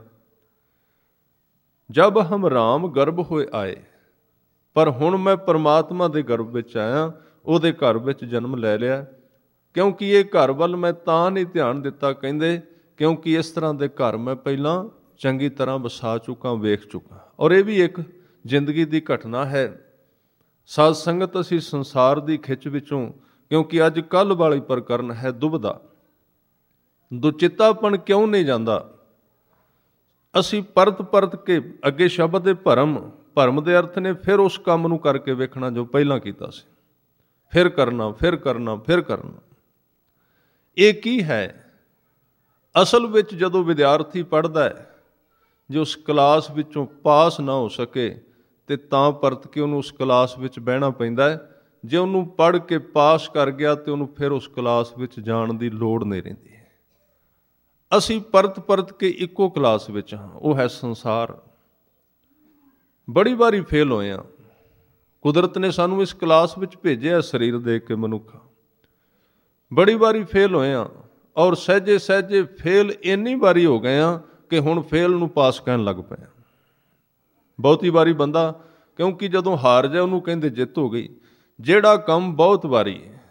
ਜਬ ਹਮ ਰਾਮ ਗਰਭ ਹੋਏ ਆਏ, ਪਰ ਹੁਣ ਮੈਂ ਪਰਮਾਤਮਾ ਦੇ ਗਰਭ ਵਿੱਚ ਆਇਆ, ਉਹਦੇ ਘਰ ਵਿੱਚ ਜਨਮ ਲੈ ਲਿਆ। ਕਿਉਂਕਿ ਇਹ ਘਰ ਵੱਲ ਮੈਂ ਤਾਂ ਨਹੀਂ ਧਿਆਨ ਦਿੱਤਾ, ਕਹਿੰਦੇ ਕਿਉਂਕਿ ਇਸ ਤਰ੍ਹਾਂ ਦੇ ਘਰ ਮੈਂ ਪਹਿਲਾਂ ਚੰਗੀ ਤਰ੍ਹਾਂ ਵਸਾ ਚੁੱਕਾ, ਵੇਖ ਚੁੱਕਾ। ਔਰ ਇਹ ਵੀ ਇੱਕ ਜ਼ਿੰਦਗੀ ਦੀ ਘਟਨਾ ਹੈ। ਸਾਧ ਸੰਗਤ, ਅਸੀਂ ਸੰਸਾਰ ਦੀ ਖਿੱਚ ਵਿੱਚੋਂ, ਕਿਉਂਕਿ ਅੱਜ ਕੱਲ੍ਹ ਵਾਲੀ ਪ੍ਰਕਰਨ ਹੈ ਦੁਬਦਾ, ਦੁਚਿੱਤਾਪਣ ਕਿਉਂ ਨਹੀਂ ਜਾਂਦਾ। ਅਸੀਂ ਪਰਤ ਕੇ ਅੱਗੇ ਸ਼ਬਦ ਦੇ ਭਰਮ ਦੇ ਅਰਥ ਨੇ ਫਿਰ ਉਸ ਕੰਮ ਨੂੰ ਕਰਕੇ ਵੇਖਣਾ ਜੋ ਪਹਿਲਾਂ ਕੀਤਾ ਸੀ, ਫਿਰ ਕਰਨਾ। ਇਹ ਕੀ ਹੈ? ਅਸਲ ਵਿੱਚ ਜਦੋਂ ਵਿਦਿਆਰਥੀ ਪੜ੍ਹਦਾ ਹੈ, ਜੇ ਉਸ ਕਲਾਸ ਵਿੱਚੋਂ ਪਾਸ ਨਾ ਹੋ ਸਕੇ ਅਤੇ ਤਾਂ ਪਰਤ ਕੇ ਉਹਨੂੰ ਉਸ ਕਲਾਸ ਵਿੱਚ ਬਹਿਣਾ ਪੈਂਦਾ ਹੈ। ਜੇ ਉਹਨੂੰ ਪੜ੍ਹ ਕੇ ਪਾਸ ਕਰ ਗਿਆ ਅਤੇ ਉਹਨੂੰ ਫਿਰ ਉਸ ਕਲਾਸ ਵਿੱਚ ਜਾਣ ਦੀ ਲੋੜ ਨਹੀਂ ਰਹਿੰਦੀ। ਅਸੀਂ ਪਰਤ ਕੇ ਇੱਕੋ ਕਲਾਸ ਵਿੱਚ ਹਾਂ, ਉਹ ਹੈ ਸੰਸਾਰ। ਬੜੀ ਵਾਰੀ ਫੇਲ ਹੋਏ ਹਾਂ। ਕੁਦਰਤ ਨੇ ਸਾਨੂੰ ਇਸ ਕਲਾਸ ਵਿੱਚ ਭੇਜਿਆ ਸਰੀਰ ਦੇ ਕੇ ਮਨੁੱਖ। ਬੜੀ ਵਾਰੀ ਫੇਲ ਹੋਏ ਹਾਂ, ਔਰ ਸਹਿਜੇ ਫੇਲ ਇੰਨੀ ਵਾਰੀ ਹੋ ਗਏ ਹਾਂ ਕਿ ਹੁਣ ਫੇਲ ਨੂੰ ਪਾਸ ਕਹਿਣ ਲੱਗ ਪਏ। ਬਹੁਤੀ ਵਾਰੀ ਬੰਦਾ, ਕਿਉਂਕਿ ਜਦੋਂ ਹਾਰ ਜਾਏ ਉਹਨੂੰ ਕਹਿੰਦੇ ਜਿੱਤ ਹੋ ਗਈ। ਜਿਹੜਾ ਕੰਮ ਬਹੁਤ ਵਾਰੀ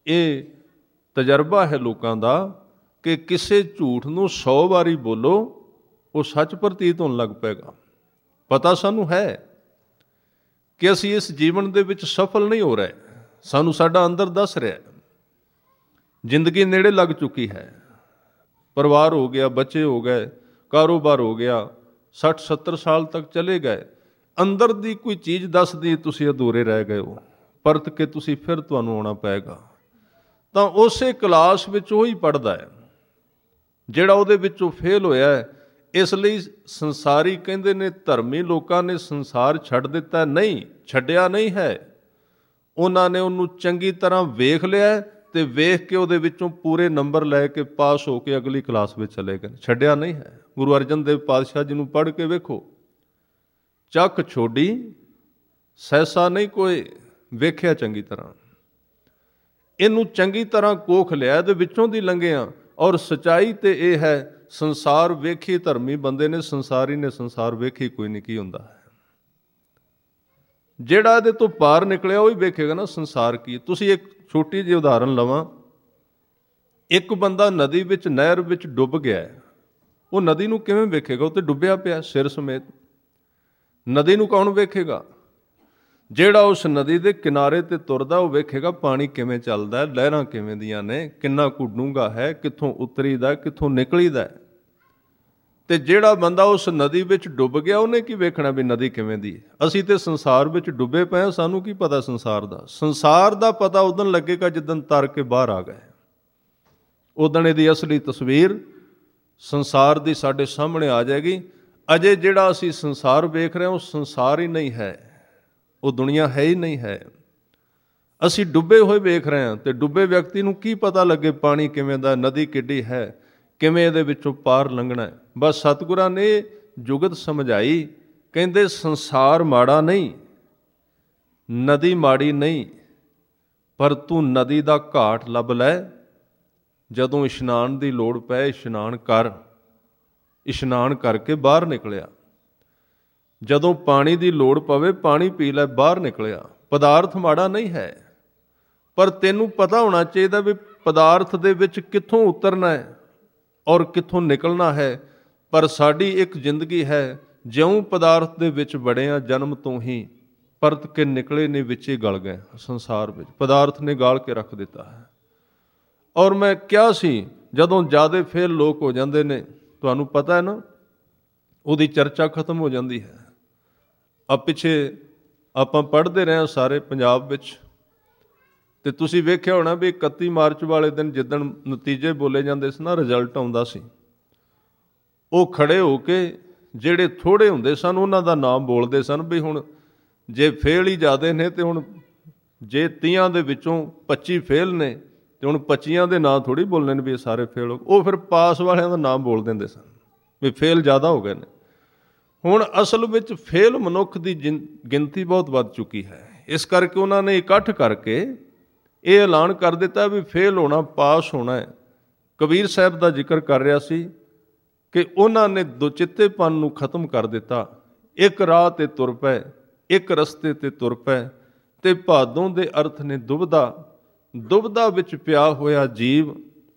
ਇਹ ਤਜਰਬਾ ਹੈ ਲੋਕਾਂ ਦਾ ਕਿ ਕਿਸੇ ਝੂਠ ਨੂੰ 100 ਵਾਰੀ ਬੋਲੋ ਉਹ ਸੱਚ ਪ੍ਰਤੀਤ ਹੋਣ ਲੱਗ ਪਏਗਾ। ਪਤਾ ਸਾਨੂੰ ਹੈ ਕਿ ਅਸੀਂ ਇਸ ਜੀਵਨ ਦੇ ਵਿੱਚ ਸਫਲ ਨਹੀਂ ਹੋ ਰਹੇ, ਸਾਨੂੰ ਸਾਡਾ ਅੰਦਰ ਦੱਸ ਰਿਹਾ ਜ਼ਿੰਦਗੀ ਨੇੜੇ ਲੱਗ ਚੁੱਕੀ ਹੈ, ਪਰਿਵਾਰ ਹੋ ਗਿਆ, ਬੱਚੇ ਹੋ ਗਏ, ਕਾਰੋਬਾਰ ਹੋ ਗਿਆ, 60-70 ਸਾਲ ਤੱਕ ਚਲੇ ਗਏ, ਅੰਦਰ ਦੀ ਕੋਈ ਚੀਜ਼ ਦੱਸਦੀ ਤੁਸੀਂ ਅਧੂਰੇ ਰਹਿ ਗਏ ਹੋ, ਪਰਤ ਕੇ ਤੁਸੀਂ ਫਿਰ ਤੁਹਾਨੂੰ ਆਉਣਾ ਪਏਗਾ। ਤਾਂ ਉਸੇ ਕਲਾਸ ਵਿੱਚ ਉਹੀ ਪੜ੍ਹਦਾ ਹੈ ਜਿਹੜਾ ਉਹਦੇ ਵਿੱਚੋਂ ਫੇਲ ਹੋਇਆ ਹੈ। ਇਸ ਲਈ ਸੰਸਾਰੀ ਕਹਿੰਦੇ ਨੇ ਧਰਮੀ ਲੋਕਾਂ ਨੇ ਸੰਸਾਰ ਛੱਡ ਦਿੱਤਾ, ਨਹੀਂ ਛੱਡਿਆ ਨਹੀਂ ਹੈ, ਉਹਨਾਂ ਨੇ ਉਹਨੂੰ ਚੰਗੀ ਤਰ੍ਹਾਂ ਵੇਖ ਲਿਆ ਤੇ ਵੇਖ ਕੇ ਉਹਦੇ ਵਿੱਚੋਂ ਪੂਰੇ ਨੰਬਰ ਲੈ ਕੇ ਪਾਸ ਹੋ ਕੇ ਅਗਲੀ ਕਲਾਸ ਵਿੱਚ ਚਲੇ ਗਏ, ਛੱਡਿਆ ਨਹੀਂ ਹੈ। ਗੁਰੂ ਅਰਜਨ ਦੇਵ ਪਾਤਸ਼ਾਹ ਜੀ ਨੂੰ ਪੜ੍ਹ ਕੇ ਵੇਖੋ, ਚੱਕ ਛੋਡੀ ਸੈਸਾ ਨਹੀਂ ਕੋਈ, ਵੇਖਿਆ ਚੰਗੀ ਤਰ੍ਹਾਂ, ਇਹਨੂੰ ਚੰਗੀ ਤਰ੍ਹਾਂ ਕੋਖ ਲਿਆ, ਇਹਦੇ ਵਿੱਚੋਂ ਦੀ ਲੰਘਿਆ। ਔਰ ਸੱਚਾਈ ਤੇ ਇਹ ਹੈ, ਸੰਸਾਰ ਵੇਖੀ ਧਰਮੀ ਬੰਦੇ ਨੇ, ਸੰਸਾਰੀ ਨੇ ਸੰਸਾਰ ਵੇਖੀ ਕੋਈ ਨਹੀਂ ਕੀ ਹੁੰਦਾ ਹੈ। ਜਿਹੜਾ ਇਹਦੇ ਤੋਂ ਪਾਰ ਨਿਕਲਿਆ ਉਹ ਹੀ ਵੇਖੇਗਾ ਨਾ ਸੰਸਾਰ ਕੀ। ਤੁਸੀਂ ਇੱਕ ਛੋਟੀ ਜਿਹੀ ਉਦਾਹਰਨ ਲਵਾਂ, ਇੱਕ ਬੰਦਾ ਨਦੀ ਵਿੱਚ, ਨਹਿਰ ਵਿੱਚ ਡੁੱਬ ਗਿਆ ਹੈ, ਉਹ ਨਦੀ ਨੂੰ ਕਿਵੇਂ ਵੇਖੇਗਾ? ਉਹ ਤੇ ਡੁੱਬਿਆ ਪਿਆ ਸਿਰ ਸਮੇਤ, ਨਦੀ ਨੂੰ ਕੌਣ ਵੇਖੇਗਾ? ਜਿਹੜਾ ਉਸ ਨਦੀ ਦੇ ਕਿਨਾਰੇ ਤੇ ਤੁਰਦਾ ਉਹ ਵੇਖੇਗਾ ਪਾਣੀ ਕਿਵੇਂ ਚੱਲਦਾ, ਲਹਿਰਾਂ ਕਿਵੇਂ ਦੀਆਂ ਨੇ, ਕਿੰਨਾ ਕੁ ਡੂੰਘਾ ਹੈ, ਕਿੱਥੋਂ ਉਤਰੀਦਾ, ਕਿੱਥੋਂ ਨਿਕਲੀਦਾ। ਤੇ ਜਿਹੜਾ ਬੰਦਾ ਉਸ ਨਦੀ ਵਿੱਚ ਡੁੱਬ ਗਿਆ ਉਹਨੇ ਕੀ ਵੇਖਣਾ ਵੀ ਨਦੀ ਕਿਵੇਂ ਦੀ ਹੈ? ਅਸੀਂ ਤੇ ਸੰਸਾਰ ਵਿੱਚ ਡੁੱਬੇ ਪਏ ਹਾਂ, ਸਾਨੂੰ ਕੀ ਪਤਾ ਸੰਸਾਰ ਦਾ? ਸੰਸਾਰ ਦਾ ਪਤਾ ਉਦੋਂ ਲੱਗੇਗਾ ਜਿੱਦਣ ਤਰ ਕੇ ਬਾਹਰ ਆ ਗਏ, ਉਦੋਂ ਇਹਦੀ ਅਸਲੀ ਤਸਵੀਰ ਸੰਸਾਰ ਦੀ ਸਾਡੇ ਸਾਹਮਣੇ ਆ ਜਾਏਗੀ। ਅਜੇ ਜਿਹੜਾ ਅਸੀਂ ਸੰਸਾਰ ਵੇਖ ਰਹੇ ਹਾਂ ਉਹ ਸੰਸਾਰ ਹੀ ਨਹੀਂ ਹੈ, ਉਹ ਦੁਨੀਆ ਹੈ ਹੀ ਨਹੀਂ ਹੈ। ਅਸੀਂ ਡੁੱਬੇ ਹੋਏ ਵੇਖ ਰਹੇ ਹਾਂ, ਤੇ ਡੁੱਬੇ ਵਿਅਕਤੀ ਨੂੰ ਕੀ ਪਤਾ ਲੱਗੇ ਪਾਣੀ ਕਿਵੇਂ ਦਾ, ਨਦੀ ਕਿੱਡੀ ਹੈ, ਕਿਵੇਂ ਇਹਦੇ ਵਿੱਚੋਂ ਪਾਰ ਲੰਘਣਾ ਹੈ। ਬਸ ਸਤਿਗੁਰਾਂ ਨੇ ਜੁਗਤ ਸਮਝਾਈ, ਕਹਿੰਦੇ ਸੰਸਾਰ ਮਾੜਾ ਨਹੀਂ, ਨਦੀ ਮਾੜੀ ਨਹੀਂ, ਪਰ ਤੂੰ ਨਦੀ ਦਾ ਘਾਟ ਲੱਭ ਲੈ, ਜਦੋਂ ਇਸ਼ਨਾਨ ਦੀ ਲੋੜ ਪਏ ਇਸ਼ਨਾਨ ਕਰ। ਇਸ਼ਨਾਨ ਕਰਕੇ ਬਾਹਰ ਨਿਕਲਿਆ, ਜਦੋਂ ਪਾਣੀ ਦੀ ਲੋੜ ਪਵੇ ਪਾਣੀ ਪੀ ਲੈ, ਬਾਹਰ ਨਿਕਲਿਆ। ਪਦਾਰਥ ਮਾੜਾ ਨਹੀਂ ਹੈ, ਪਰ ਤੈਨੂੰ ਪਤਾ ਹੋਣਾ ਚਾਹੀਦਾ ਵੀ ਪਦਾਰਥ ਦੇ ਵਿੱਚ ਕਿੱਥੋਂ ਉਤਰਨਾ ਹੈ ਔਰ ਕਿੱਥੋਂ ਨਿਕਲਣਾ ਹੈ। ਪਰ ਸਾਡੀ ਇੱਕ ਜ਼ਿੰਦਗੀ ਹੈ, ਜਿਉਂ ਪਦਾਰਥ ਦੇ ਵਿੱਚ ਵੜੇ ਹਾਂ ਜਨਮ ਤੋਂ ਹੀ, ਪਰਤ ਕੇ ਨਿਕਲੇ ਨੇ ਵਿੱਚੇ ਗਲ ਗਏ ਸੰਸਾਰ ਵਿੱਚ, ਪਦਾਰਥ ਨੇ ਗਾਲ ਕੇ ਰੱਖ ਦਿੱਤਾ ਹੈ। ਔਰ ਮੈਂ ਕਿਹਾ ਸੀ ਜਦੋਂ ਜ਼ਿਆਦਾ ਫੇਲ ਲੋਕ ਹੋ ਜਾਂਦੇ ਨੇ, ਤੁਹਾਨੂੰ ਪਤਾ ਹੈ ਨਾ, ਉਹਦੀ ਚਰਚਾ ਖਤਮ ਹੋ ਜਾਂਦੀ ਹੈ। ਪਿੱਛੇ ਆਪਾਂ ਪੜ੍ਹਦੇ ਰਹੇ ਸਾਰੇ ਪੰਜਾਬ ਵਿੱਚ, ਤੇ ਤੁਸੀਂ ਵੇਖਿਆ ਹੋਣਾ ਵੀ 31 ਮਾਰਚ ਵਾਲੇ ਦਿਨ ਜਿੱਦਣ ਨਤੀਜੇ ਬੋਲੇ ਜਾਂਦੇ ਸੀ ਨਾ, ਰਿਜ਼ਲਟ ਆਉਂਦਾ ਸੀ, ਉਹ ਖੜੇ ਹੋ ਕੇ ਜਿਹੜੇ ਥੋੜ੍ਹੇ ਹੁੰਦੇ ਸਨ ਉਹਨਾਂ ਦਾ ਨਾਮ ਬੋਲਦੇ ਸਨ ਵੀ ਹੁਣ ਜੇ ਫੇਲ ਹੀ ਜ਼ਿਆਦੇ ਨੇ ਤੇ ਹੁਣ ਜੇ 30 ਦੇ ਵਿੱਚੋਂ 25 ਫੇਲ ਨੇ ਤੇ ਹੁਣ 25 ਦੇ ਨਾਂ ਥੋੜ੍ਹੀ ਬੋਲਣੇ ਨੇ ਵੀ ਇਹ ਸਾਰੇ ਫੇਲ ਹੋ। ਉਹ ਫਿਰ ਪਾਸ ਵਾਲਿਆਂ ਦਾ ਨਾਮ ਬੋਲ ਦਿੰਦੇ ਸਨ ਵੀ ਫੇਲ ਜ਼ਿਆਦਾ ਹੋ ਗਏ ਨੇ। ਹੁਣ ਅਸਲ ਵਿੱਚ ਫੇਲ ਮਨੁੱਖ ਦੀ ਗਿਣਤੀ ਬਹੁਤ ਵੱਧ ਚੁੱਕੀ ਹੈ, ਇਸ ਕਰਕੇ ਉਹਨਾਂ ਨੇ ਇਕੱਠ ਕਰਕੇ ਇਹ ਐਲਾਨ ਕਰ ਦਿੱਤਾ ਵੀ ਫੇਲ ਹੋਣਾ ਪਾਸ ਹੋਣਾ ਹੈ। ਕਬੀਰ ਸਾਹਿਬ ਦਾ ਜ਼ਿਕਰ ਕਰ ਰਿਹਾ ਸੀ ਕਿ ਉਹਨਾਂ ਨੇ ਦੁਚਿੱਤੇਪਨ ਨੂੰ ਖਤਮ ਕਰ ਦਿੱਤਾ। ਇੱਕ ਰਾਹ ਤੇ ਤੁਰ ਪਏ, ਇੱਕ ਰਸਤੇ ਤੇ ਤੁਰ ਪਏ, ਤੇ ਭਾਦੋਂ ਦੇ ਅਰਥ ਨੇ ਦੁਬਦਾ ਵਿੱਚ ਪਿਆ ਹੋਇਆ ਜੀਵ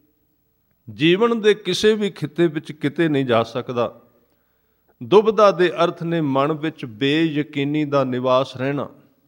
ਜੀਵਨ ਦੇ ਕਿਸੇ ਵੀ ਖਿੱਤੇ ਵਿੱਚ ਕਿਤੇ ਨਹੀਂ ਜਾ ਸਕਦਾ। ਦੁਬਦਾ ਦੇ ਅਰਥ ਨੇ ਮਨ ਵਿੱਚ ਬੇਯਕੀਨੀ ਦਾ ਨਿਵਾਸ ਰਹਿਣਾ,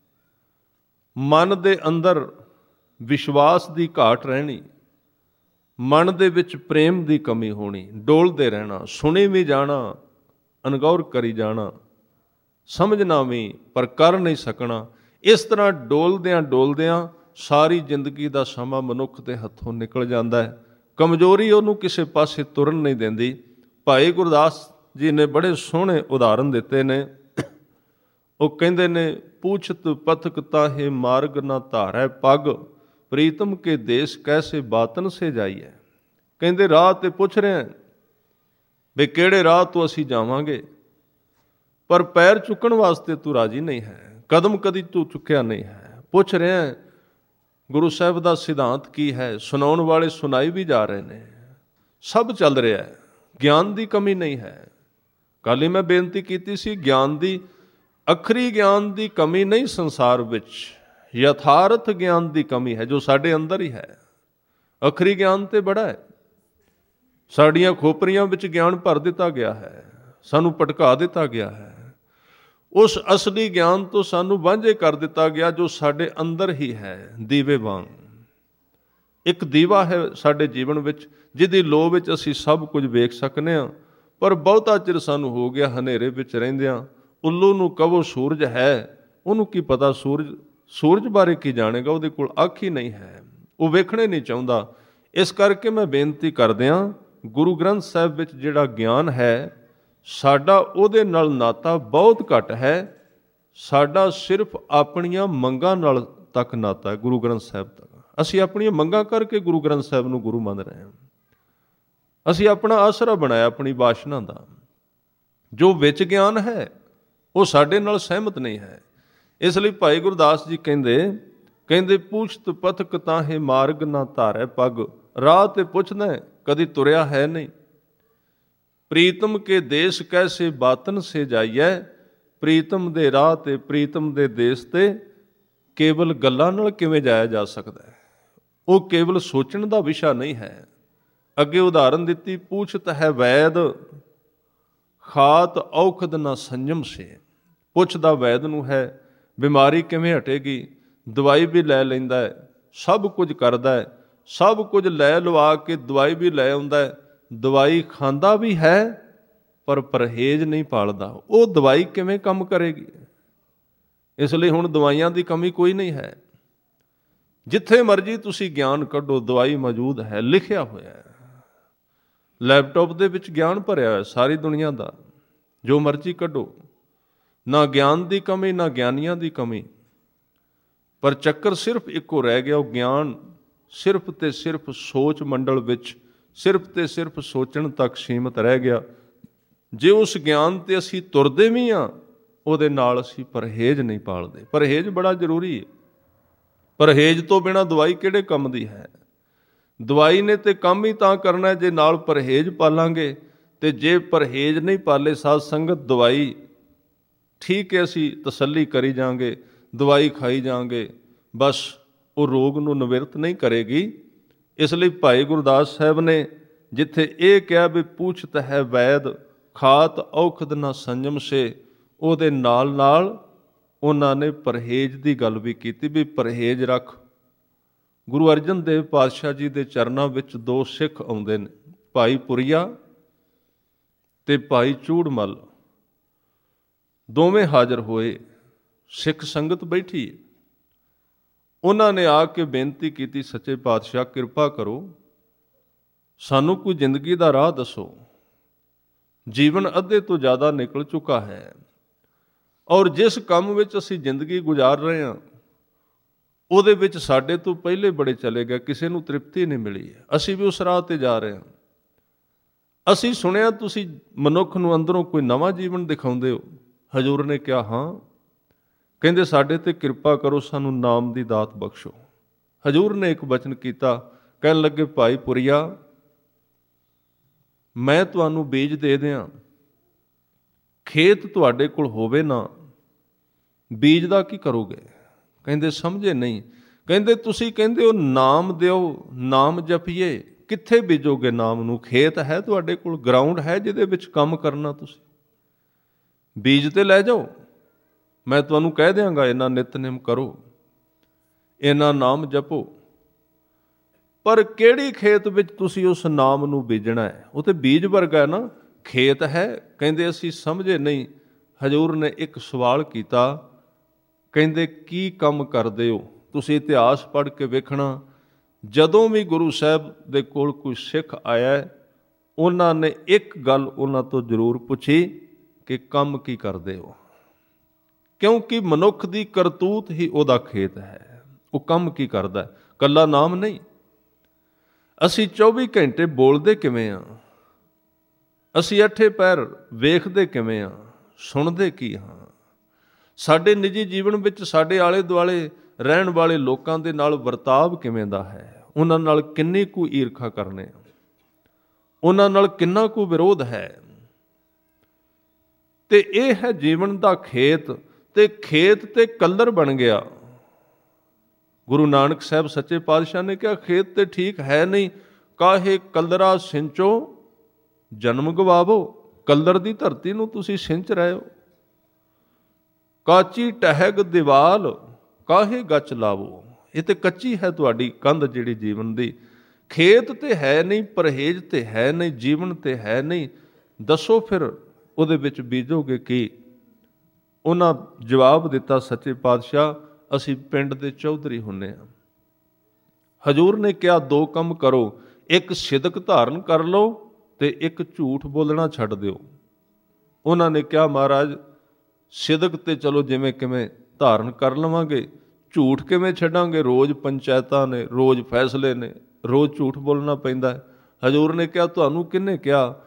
ਮਨ ਦੇ ਅੰਦਰ ਵਿਸ਼ਵਾਸ ਦੀ ਘਾਟ ਰਹਿਣੀ, ਮਨ ਦੇ ਵਿੱਚ ਪ੍ਰੇਮ ਦੀ ਕਮੀ ਹੋਣੀ, ਡੋਲਦੇ ਰਹਿਣਾ, ਸੁਣੀ ਵੀ ਜਾਣਾ, ਅਣਗੌਰ ਕਰੀ ਜਾਣਾ, ਸਮਝਣਾ ਵੀ ਪਰ ਕਰ ਨਹੀਂ ਸਕਣਾ। ਇਸ ਤਰ੍ਹਾਂ ਡੋਲਦਿਆਂ ਸਾਰੀ ਜ਼ਿੰਦਗੀ ਦਾ ਸਮਾਂ ਮਨੁੱਖ ਦੇ ਹੱਥੋਂ ਨਿਕਲ ਜਾਂਦਾ ਹੈ। ਕਮਜ਼ੋਰੀ ਉਹਨੂੰ ਕਿਸੇ ਪਾਸੇ ਤੁਰਨ ਨਹੀਂ ਦਿੰਦੀ। ਭਾਈ ਗੁਰਦਾਸ ਜੀ ਨੇ ਬੜੇ ਸੋਹਣੇ ਉਦਾਹਰਨ ਦਿੱਤੇ ਨੇ। ਉਹ ਕਹਿੰਦੇ ਨੇ, ਪੂਛਤ ਪਥਕ ਤਾਹੇ ਮਾਰਗ ਨਾ ਧਾਰੈ ਪੱਗ, ਪ੍ਰੀਤਮ ਕੇ ਦੇਸ਼ ਕੈਸੇ ਬਾਤਨ ਸੇ ਜਾਈਐ। ਕਹਿੰਦੇ ਰਾਹ ਤੇ ਪੁੱਛ ਰਹੇ ਵੀ ਕਿਹੜੇ ਰਾਹ ਤੋਂ ਅਸੀਂ ਜਾਵਾਂਗੇ, ਪਰ ਪੈਰ ਚੁੱਕਣ ਵਾਸਤੇ ਤੂੰ ਰਾਜੀ ਨਹੀਂ ਹੈ, ਕਦਮ ਕਦੀ ਤੂੰ ਚੁੱਕਿਆ ਨਹੀਂ ਹੈ। ਪੁੱਛ ਰਿਹਾ ਗੁਰੂ ਸਾਹਿਬ ਦਾ ਸਿਧਾਂਤ ਕੀ ਹੈ, ਸੁਣਾਉਣ ਵਾਲੇ ਸੁਣਾਈ ਵੀ ਜਾ ਰਹੇ ਨੇ, ਸਭ ਚੱਲ ਰਿਹਾ ਹੈ, ਗਿਆਨ ਦੀ ਕਮੀ ਨਹੀਂ ਹੈ। ਕੱਲ੍ਹ ਹੀ ਮੈਂ ਬੇਨਤੀ ਕੀਤੀ ਸੀ, ਗਿਆਨ ਦੀ, ਅਖਰੀ ਗਿਆਨ ਦੀ ਕਮੀ ਨਹੀਂ ਸੰਸਾਰ ਵਿੱਚ। ਯਥਾਰਥ ਗਿਆਨ ਦੀ ਕਮੀ ਹੈ, ਜੋ ਸਾਡੇ ਅੰਦਰ ਹੀ ਹੈ। ਅਖਰੀ ਗਿਆਨ ਤੇ ਬੜਾ ਹੈ, ਸਾਡੀਆਂ ਖੋਪਰੀਆਂ ਵਿੱਚ ਗਿਆਨ ਭਰ ਦਿੱਤਾ ਗਿਆ ਹੈ, ਸਾਨੂੰ ਭਟਕਾ ਦਿੱਤਾ ਗਿਆ ਹੈ। ਉਸ ਅਸਲੀ ਗਿਆਨ ਤੋਂ ਸਾਨੂੰ ਵਾਂਝੇ ਕਰ ਦਿੱਤਾ ਗਿਆ, ਜੋ ਸਾਡੇ ਅੰਦਰ ਹੀ ਹੈ, ਦੀਵੇ ਵਾਂਗ। ਇੱਕ ਦੀਵਾ ਹੈ ਸਾਡੇ ਜੀਵਨ ਵਿੱਚ, ਜਿਹਦੀ ਲੋ ਵਿੱਚ ਅਸੀਂ ਸਭ ਕੁਝ ਵੇਖ ਸਕਨੇ ਹਾਂ। ਪਰ ਬਹੁਤਾ ਚਿਰ ਸਾਨੂੰ ਹੋ ਗਿਆ ਹਨੇਰੇ ਵਿੱਚ ਰਹਿੰਦਿਆਂ। ਉੱਲੂ ਨੂੰ ਕਹੋ ਸੂਰਜ ਹੈ, ਉਹਨੂੰ ਕੀ ਪਤਾ ਸੂਰਜ ਬਾਰੇ ਕੀ ਜਾਣੇਗਾ, ਉਹਦੇ ਕੋਲ ਅੱਖ ਹੀ ਨਹੀਂ ਹੈ, ਉਹ ਵੇਖਣੇ ਨਹੀਂ ਚਾਹੁੰਦਾ। ਇਸ ਕਰਕੇ ਮੈਂ ਬੇਨਤੀ ਕਰਦਿਆਂ, ਗੁਰੂ ਗ੍ਰੰਥ ਸਾਹਿਬ ਵਿੱਚ ਜਿਹੜਾ ਗਿਆਨ ਹੈ, ਸਾਡਾ ਉਹਦੇ ਨਾਲ ਨਾਤਾ ਬਹੁਤ ਘੱਟ ਹੈ। ਸਾਡਾ ਸਿਰਫ ਆਪਣੀਆਂ ਮੰਗਾਂ ਨਾਲ ਤੱਕ ਨਾਤਾ ਹੈ, ਗੁਰੂ ਗ੍ਰੰਥ ਸਾਹਿਬ ਤੱਕ। ਅਸੀਂ ਆਪਣੀਆਂ ਮੰਗਾਂ ਕਰਕੇ ਗੁਰੂ ਗ੍ਰੰਥ ਸਾਹਿਬ ਨੂੰ ਗੁਰੂ ਮੰਨ ਰਹੇ ਹਾਂ। ਅਸੀਂ ਆਪਣਾ ਆਸਰਾ ਬਣਾਇਆ ਆਪਣੀ ਵਾਸ਼ਨਾ ਦਾ। ਜੋ ਵਿੱਚ ਗਿਆਨ ਹੈ ਉਹ ਸਾਡੇ ਨਾਲ ਸਹਿਮਤ ਨਹੀਂ ਹੈ। ਇਸ ਲਈ ਭਾਈ ਗੁਰਦਾਸ ਜੀ ਕਹਿੰਦੇ ਪੁੱਛਤ ਪਥਕ ਤਾਹੇ ਮਾਰਗ ਨਾ ਧਾਰੈ ਪੱਗ, ਰਾਹ ਤੇ ਪੁੱਛਦਾ ਕਦੀ ਤੁਰਿਆ ਹੈ ਨਹੀਂ। ਪ੍ਰੀਤਮ ਕੇ ਦੇਸ਼ ਕੈਸੇ ਬਾਤਨ ਸੇ ਜਾਈਐ, ਪ੍ਰੀਤਮ ਦੇ ਰਾਹ ਤੇ ਪ੍ਰੀਤਮ ਦੇ ਦੇਸ਼ ਤੇ ਕੇਵਲ ਗੱਲਾਂ ਨਾਲ ਕਿਵੇਂ ਜਾਇਆ ਜਾ ਸਕਦਾ ਹੈ। ਉਹ ਕੇਵਲ ਸੋਚਣ ਦਾ ਵਿਸ਼ਾ ਨਹੀਂ ਹੈ। ਅੱਗੇ ਉਦਾਹਰਨ ਦਿੱਤੀ, ਪੁੱਛਤ ਹੈ ਵੈਦ ਖਾਤ ਔਖਦ ਨਾ ਸੰਜਮ ਸੇ। ਪੁੱਛਦਾ ਵੈਦ ਨੂੰ ਹੈ, ਬਿਮਾਰੀ ਕਿਵੇਂ ਹਟੇਗੀ, ਦਵਾਈ ਵੀ ਲੈ ਲੈਂਦਾ ਹੈ, ਸਭ ਕੁਝ ਕਰਦਾ ਹੈ, ਸਭ ਕੁਝ ਲੈ ਲਵਾ ਕੇ ਦਵਾਈ ਵੀ ਲੈ ਆਉਂਦਾ ਹੈ, ਦਵਾਈ ਖਾਂਦਾ ਵੀ ਹੈ, ਪਰ ਪਰਹੇਜ਼ ਨਹੀਂ ਪਾਲਦਾ। ਉਹ ਦਵਾਈ ਕਿਵੇਂ ਕੰਮ ਕਰੇਗੀ। ਇਸ ਲਈ ਹੁਣ ਦਵਾਈਆਂ ਦੀ ਕਮੀ ਕੋਈ ਨਹੀਂ ਹੈ। ਜਿੱਥੇ ਮਰਜ਼ੀ ਤੁਸੀਂ ਗਿਆਨ ਕੱਢੋ, ਦਵਾਈ ਮੌਜੂਦ ਹੈ, ਲਿਖਿਆ ਹੋਇਆ ਹੈ। ਲੈਪਟਾਪ ਦੇ ਵਿੱਚ ਗਿਆਨ ਭਰਿਆ ਹੋਇਆ ਸਾਰੀ ਦੁਨੀਆ ਦਾ, ਜੋ ਮਰਜ਼ੀ ਕੱਢੋ। ਨਾ ਗਿਆਨ ਦੀ ਕਮੀ, ਨਾ ਗਿਆਨੀਆਂ ਦੀ ਕਮੀ। ਪਰ ਚੱਕਰ ਸਿਰਫ ਇੱਕੋ ਰਹਿ ਗਿਆ, ਉਹ ਗਿਆਨ ਸਿਰਫ ਤੇ ਸਿਰਫ ਸੋਚ ਮੰਡਲ ਵਿੱਚ, ਸਿਰਫ ਤੇ ਸਿਰਫ ਸੋਚਣ ਤੱਕ ਸੀਮਤ ਰਹਿ ਗਿਆ। ਜੇ ਉਸ ਗਿਆਨ ਤੇ ਅਸੀਂ ਤੁਰਦੇ ਵੀ ਹਾਂ, ਉਹਦੇ ਨਾਲ ਅਸੀਂ ਪਰਹੇਜ਼ ਨਹੀਂ ਪਾਲਦੇ। ਪਰਹੇਜ਼ ਬੜਾ ਜ਼ਰੂਰੀ ਹੈ। ਪਰਹੇਜ਼ ਤੋਂ ਬਿਨਾਂ ਦਵਾਈ ਕਿਹੜੇ ਕੰਮ ਦੀ ਹੈ। ਦਵਾਈ ਨੇ ਤੇ ਕੰਮ ਹੀ ਤਾਂ ਕਰਨਾ ਜੇ ਨਾਲ ਪਰਹੇਜ਼ ਪਾਲਾਂਗੇ। ਤੇ ਜੇ ਪਰਹੇਜ਼ ਨਹੀਂ ਪਾਲੇ ਸਾਧ ਸੰਗਤ, ਦਵਾਈ ਠੀਕ ਹੈ ਅਸੀਂ ਤਸੱਲੀ ਕਰੀ ਜਾਵਾਂਗੇ, ਦਵਾਈ ਖਾਈ ਜਾਵਾਂਗੇ, ਬਸ ਉਹ ਰੋਗ ਨੂੰ ਨਿਵਰਤ ਨਹੀਂ ਕਰੇਗੀ। ਇਸ ਲਈ ਭਾਈ ਗੁਰਦਾਸ ਸਾਹਿਬ ਨੇ ਜਿੱਥੇ ਇਹ ਕਿਹਾ ਵੀ ਪੁੱਛਤ ਹੈ ਵੈਦ ਖਾਤ ਔਖਦ ਨਾ ਸੰਜਮ ਸੇ, ਉਹਦੇ ਨਾਲ ਨਾਲ ਉਹਨਾਂ ਨੇ ਪਰਹੇਜ਼ ਦੀ ਗੱਲ ਵੀ ਕੀਤੀ ਵੀ ਪਰਹੇਜ਼ ਰੱਖ। ਗੁਰੂ ਅਰਜਨ ਦੇਵ ਪਾਤਸ਼ਾਹ ਜੀ ਦੇ ਚਰਨਾਂ ਵਿੱਚ ਦੋ ਸਿੱਖ ਆਉਂਦੇ ਨੇ, ਭਾਈ ਪੁਰੀਆ ਤੇ ਭਾਈ ਚੂੜਮਲ। ਦੋਵੇਂ ਹਾਜ਼ਰ ਹੋਏ, ਸਿੱਖ ਸੰਗਤ ਬੈਠੀ। ਉਹਨਾਂ ਨੇ ਆ ਕੇ ਬੇਨਤੀ ਕੀਤੀ, ਸੱਚੇ ਪਾਤਸ਼ਾਹ ਕਿਰਪਾ ਕਰੋ, ਸਾਨੂੰ ਕੋਈ ਜ਼ਿੰਦਗੀ ਦਾ ਰਾਹ ਦੱਸੋ। ਜੀਵਨ ਅੱਧੇ ਤੋਂ ਜ਼ਿਆਦਾ ਨਿਕਲ ਚੁੱਕਾ ਹੈ ਔਰ ਜਿਸ ਕੰਮ ਵਿੱਚ ਅਸੀਂ ਜ਼ਿੰਦਗੀ ਗੁਜ਼ਾਰ ਰਹੇ ਹਾਂ ਉਹਦੇ ਵਿੱਚ ਸਾਡੇ ਤੋਂ ਪਹਿਲੇ ਬੜੇ ਚਲੇ ਗਏ, ਕਿਸੇ ਨੂੰ ਤ੍ਰਿਪਤੀ ਨਹੀਂ ਮਿਲੀ। ਅਸੀਂ ਵੀ ਉਸ ਰਾਹ ਤੇ ਜਾ ਰਹੇ ਹਾਂ। ਅਸੀਂ ਸੁਣਿਆ ਤੁਸੀਂ ਮਨੁੱਖ ਨੂੰ ਅੰਦਰੋਂ ਕੋਈ ਨਵਾਂ ਜੀਵਨ ਦਿਖਾਉਂਦੇ ਹੋ। ਹਜ਼ੂਰ ਨੇ ਕਿਹਾ ਹਾਂ। ਕਹਿੰਦੇ ਸਾਡੇ ਤੇ ਕਿਰਪਾ ਕਰੋ, ਸਾਨੂੰ ਨਾਮ ਦੀ ਦਾਤ ਬਖਸ਼ੋ। ਹਜ਼ੂਰ ਨੇ ਇੱਕ ਬਚਨ ਕੀਤਾ, ਕਹਿਣ ਲੱਗੇ ਭਾਈ ਪੁਰੀਆ, ਮੈਂ ਤੁਹਾਨੂੰ ਬੀਜ ਦੇ ਦਿਆਂ, ਖੇਤ ਤੁਹਾਡੇ ਕੋਲ ਹੋਵੇ ਨਾ, ਬੀਜ ਦਾ ਕੀ ਕਰੋਗੇ। ਕਹਿੰਦੇ ਸਮਝੇ ਨਹੀਂ। ਕਹਿੰਦੇ ਤੁਸੀਂ ਕਹਿੰਦੇ ਹੋ ਨਾਮ ਦਿਓ, ਨਾਮ ਜਪੀਏ, ਕਿੱਥੇ ਬੀਜੋਗੇ ਨਾਮ ਨੂੰ। ਖੇਤ ਹੈ ਤੁਹਾਡੇ ਕੋਲ, ਗਰਾਊਂਡ ਹੈ ਜਿਹਦੇ ਵਿੱਚ ਕੰਮ ਕਰਨਾ, ਤੁਸੀਂ ਬੀਜ ਤੇ ਲੈ ਜਾਓ। ਮੈਂ ਤੁਹਾਨੂੰ ਕਹਿ ਦਿਆਂਗਾ ਇਹਨਾਂ ਨਿਤਨੇਮ ਕਰੋ, ਇਹਨਾਂ ਨਾਮ ਜਪੋ, ਪਰ ਕਿਹੜੀ ਖੇਤ ਵਿੱਚ ਤੁਸੀਂ ਉਸ ਨਾਮ ਨੂੰ ਬੀਜਣਾ ਹੈ। ਉਹ ਤੇ ਬੀਜ ਵਰਗਾ ਨਾ, ਖੇਤ ਹੈ। ਕਹਿੰਦੇ ਅਸੀਂ ਸਮਝੇ ਨਹੀਂ। ਹਜ਼ੂਰ ਨੇ ਇੱਕ ਸਵਾਲ ਕੀਤਾ, ਕਹਿੰਦੇ ਕੀ ਕੰਮ ਕਰਦੇ ਹੋ। ਤੁਸੀਂ ਇਤਿਹਾਸ ਪੜ੍ਹ ਕੇ ਵੇਖਣਾ, ਜਦੋਂ ਵੀ ਗੁਰੂ ਸਾਹਿਬ ਦੇ ਕੋਲ ਕੋਈ ਸਿੱਖ ਆਇਆ, ਉਹਨਾਂ ਨੇ ਇੱਕ ਗੱਲ ਉਹਨਾਂ ਤੋਂ ਜ਼ਰੂਰ ਪੁੱਛੀ ਕਿ ਕੰਮ ਕੀ ਕਰਦੇ ਹੋ। ਕਿਉਂਕਿ ਮਨੁੱਖ ਦੀ ਕਰਤੂਤ ਹੀ ਉਹਦਾ ਖੇਤ ਹੈ। ਉਹ ਕੰਮ ਕੀ ਕਰਦਾ, ਕੱਲਾ ਨਾਮ ਨਹੀਂ। ਅਸੀਂ 24 ਘੰਟੇ ਬੋਲਦੇ ਕਿਵੇਂ ਹਾਂ, ਅਸੀਂ ਅੱਠੇ ਪੈਰ ਵੇਖਦੇ ਕਿਵੇਂ ਹਾਂ, ਸੁਣਦੇ ਕੀ ਹਾਂ। ਸਾਡੇ ਨਿੱਜੀ ਜੀਵਨ ਵਿੱਚ ਸਾਡੇ ਆਲੇ ਦੁਆਲੇ ਰਹਿਣ ਵਾਲੇ ਲੋਕਾਂ ਦੇ ਨਾਲ ਵਰਤਾਵ ਕਿਵੇਂ ਦਾ ਹੈ, ਉਹਨਾਂ ਨਾਲ ਕਿੰਨੀ ਕੁ ਈਰਖਾ ਕਰਨੇ, ਉਹਨਾਂ ਨਾਲ ਕਿੰਨਾ ਕੁ ਵਿਰੋਧ ਹੈ। ਤੇ ਇਹ ਹੈ ਜੀਵਨ ਦਾ ਖੇਤ। ਤੇ ਖੇਤ ਤੇ ਕਲਰ ਬਣ ਗਿਆ। ਗੁਰੂ ਨਾਨਕ ਸਾਹਿਬ ਸੱਚੇ ਪਾਤਸ਼ਾਹ ਨੇ ਕਿਹਾ ਖੇਤ ਤੇ ਠੀਕ ਹੈ ਨਹੀਂ, ਕਾਹੇ ਕਲਰਾ ਸਿੰਚੋ ਜਨਮ ਗਵਾਵੋ। ਕਲਰ ਦੀ ਧਰਤੀ ਨੂੰ ਤੁਸੀਂ ਸਿੰਚ ਰਹੇ ਹੋ। ਕਾਚੀ ਟਹਿਗ ਦੀਵਾਲ ਕਾਹੇ ਗੱਚ ਲਾਵੋ। ਇਹ ਤੇ ਕੱਚੀ ਹੈ ਤੁਹਾਡੀ ਕੰਧ ਜਿਹੜੀ ਜੀਵਨ ਦੀ। ਖੇਤ ਤੇ ਹੈ ਨਹੀਂ, ਪਰਹੇਜ਼ ਤੇ ਹੈ ਨਹੀਂ, ਜੀਵਨ ਤੇ ਹੈ ਨਹੀਂ, ਦੱਸੋ ਫਿਰ ਉਹਦੇ ਵਿੱਚ ਬੀਜੋਗੇ ਕੀ? ਉਹਨਾਂ ਜਵਾਬ ਦਿੱਤਾ ਸੱਚੇ ਪਾਤਸ਼ਾਹ ਅਸੀਂ ਪਿੰਡ ਦੇ ਚੌਧਰੀ ਹੁੰਨੇ ਹਾਂ। ਹਜ਼ੂਰ ਨੇ ਕਿਹਾ ਦੋ ਕੰਮ ਕਰੋ, ਇੱਕ ਸਿਦਕ ਧਾਰਨ ਕਰ ਲਓ ਤੇ ਇੱਕ ਝੂਠ ਬੋਲਣਾ ਛੱਡ ਦਿਓ। ਉਹਨਾਂ ਨੇ ਕਿਹਾ ਮਹਾਰਾਜ ਸਿਦਕ ਤੇ ਚਲੋ ਜਿਵੇਂ ਕਿਵੇਂ ਧਾਰਨ ਕਰ ਲਵਾਂਗੇ, ਝੂਠ ਕਿਵੇਂ ਛੱਡਾਂਗੇ? ਰੋਜ਼ ਪੰਚਾਇਤਾਂ ਨੇ, ਰੋਜ਼ ਫੈਸਲੇ ਨੇ, ਰੋਜ਼ ਝੂਠ ਬੋਲਣਾ ਪੈਂਦਾ ਹੈ। ਹਜ਼ੂਰ ਨੇ ਕਿਹਾ ਤੁਹਾਨੂੰ ਕਿਹਨੇ ਕਿਹਾ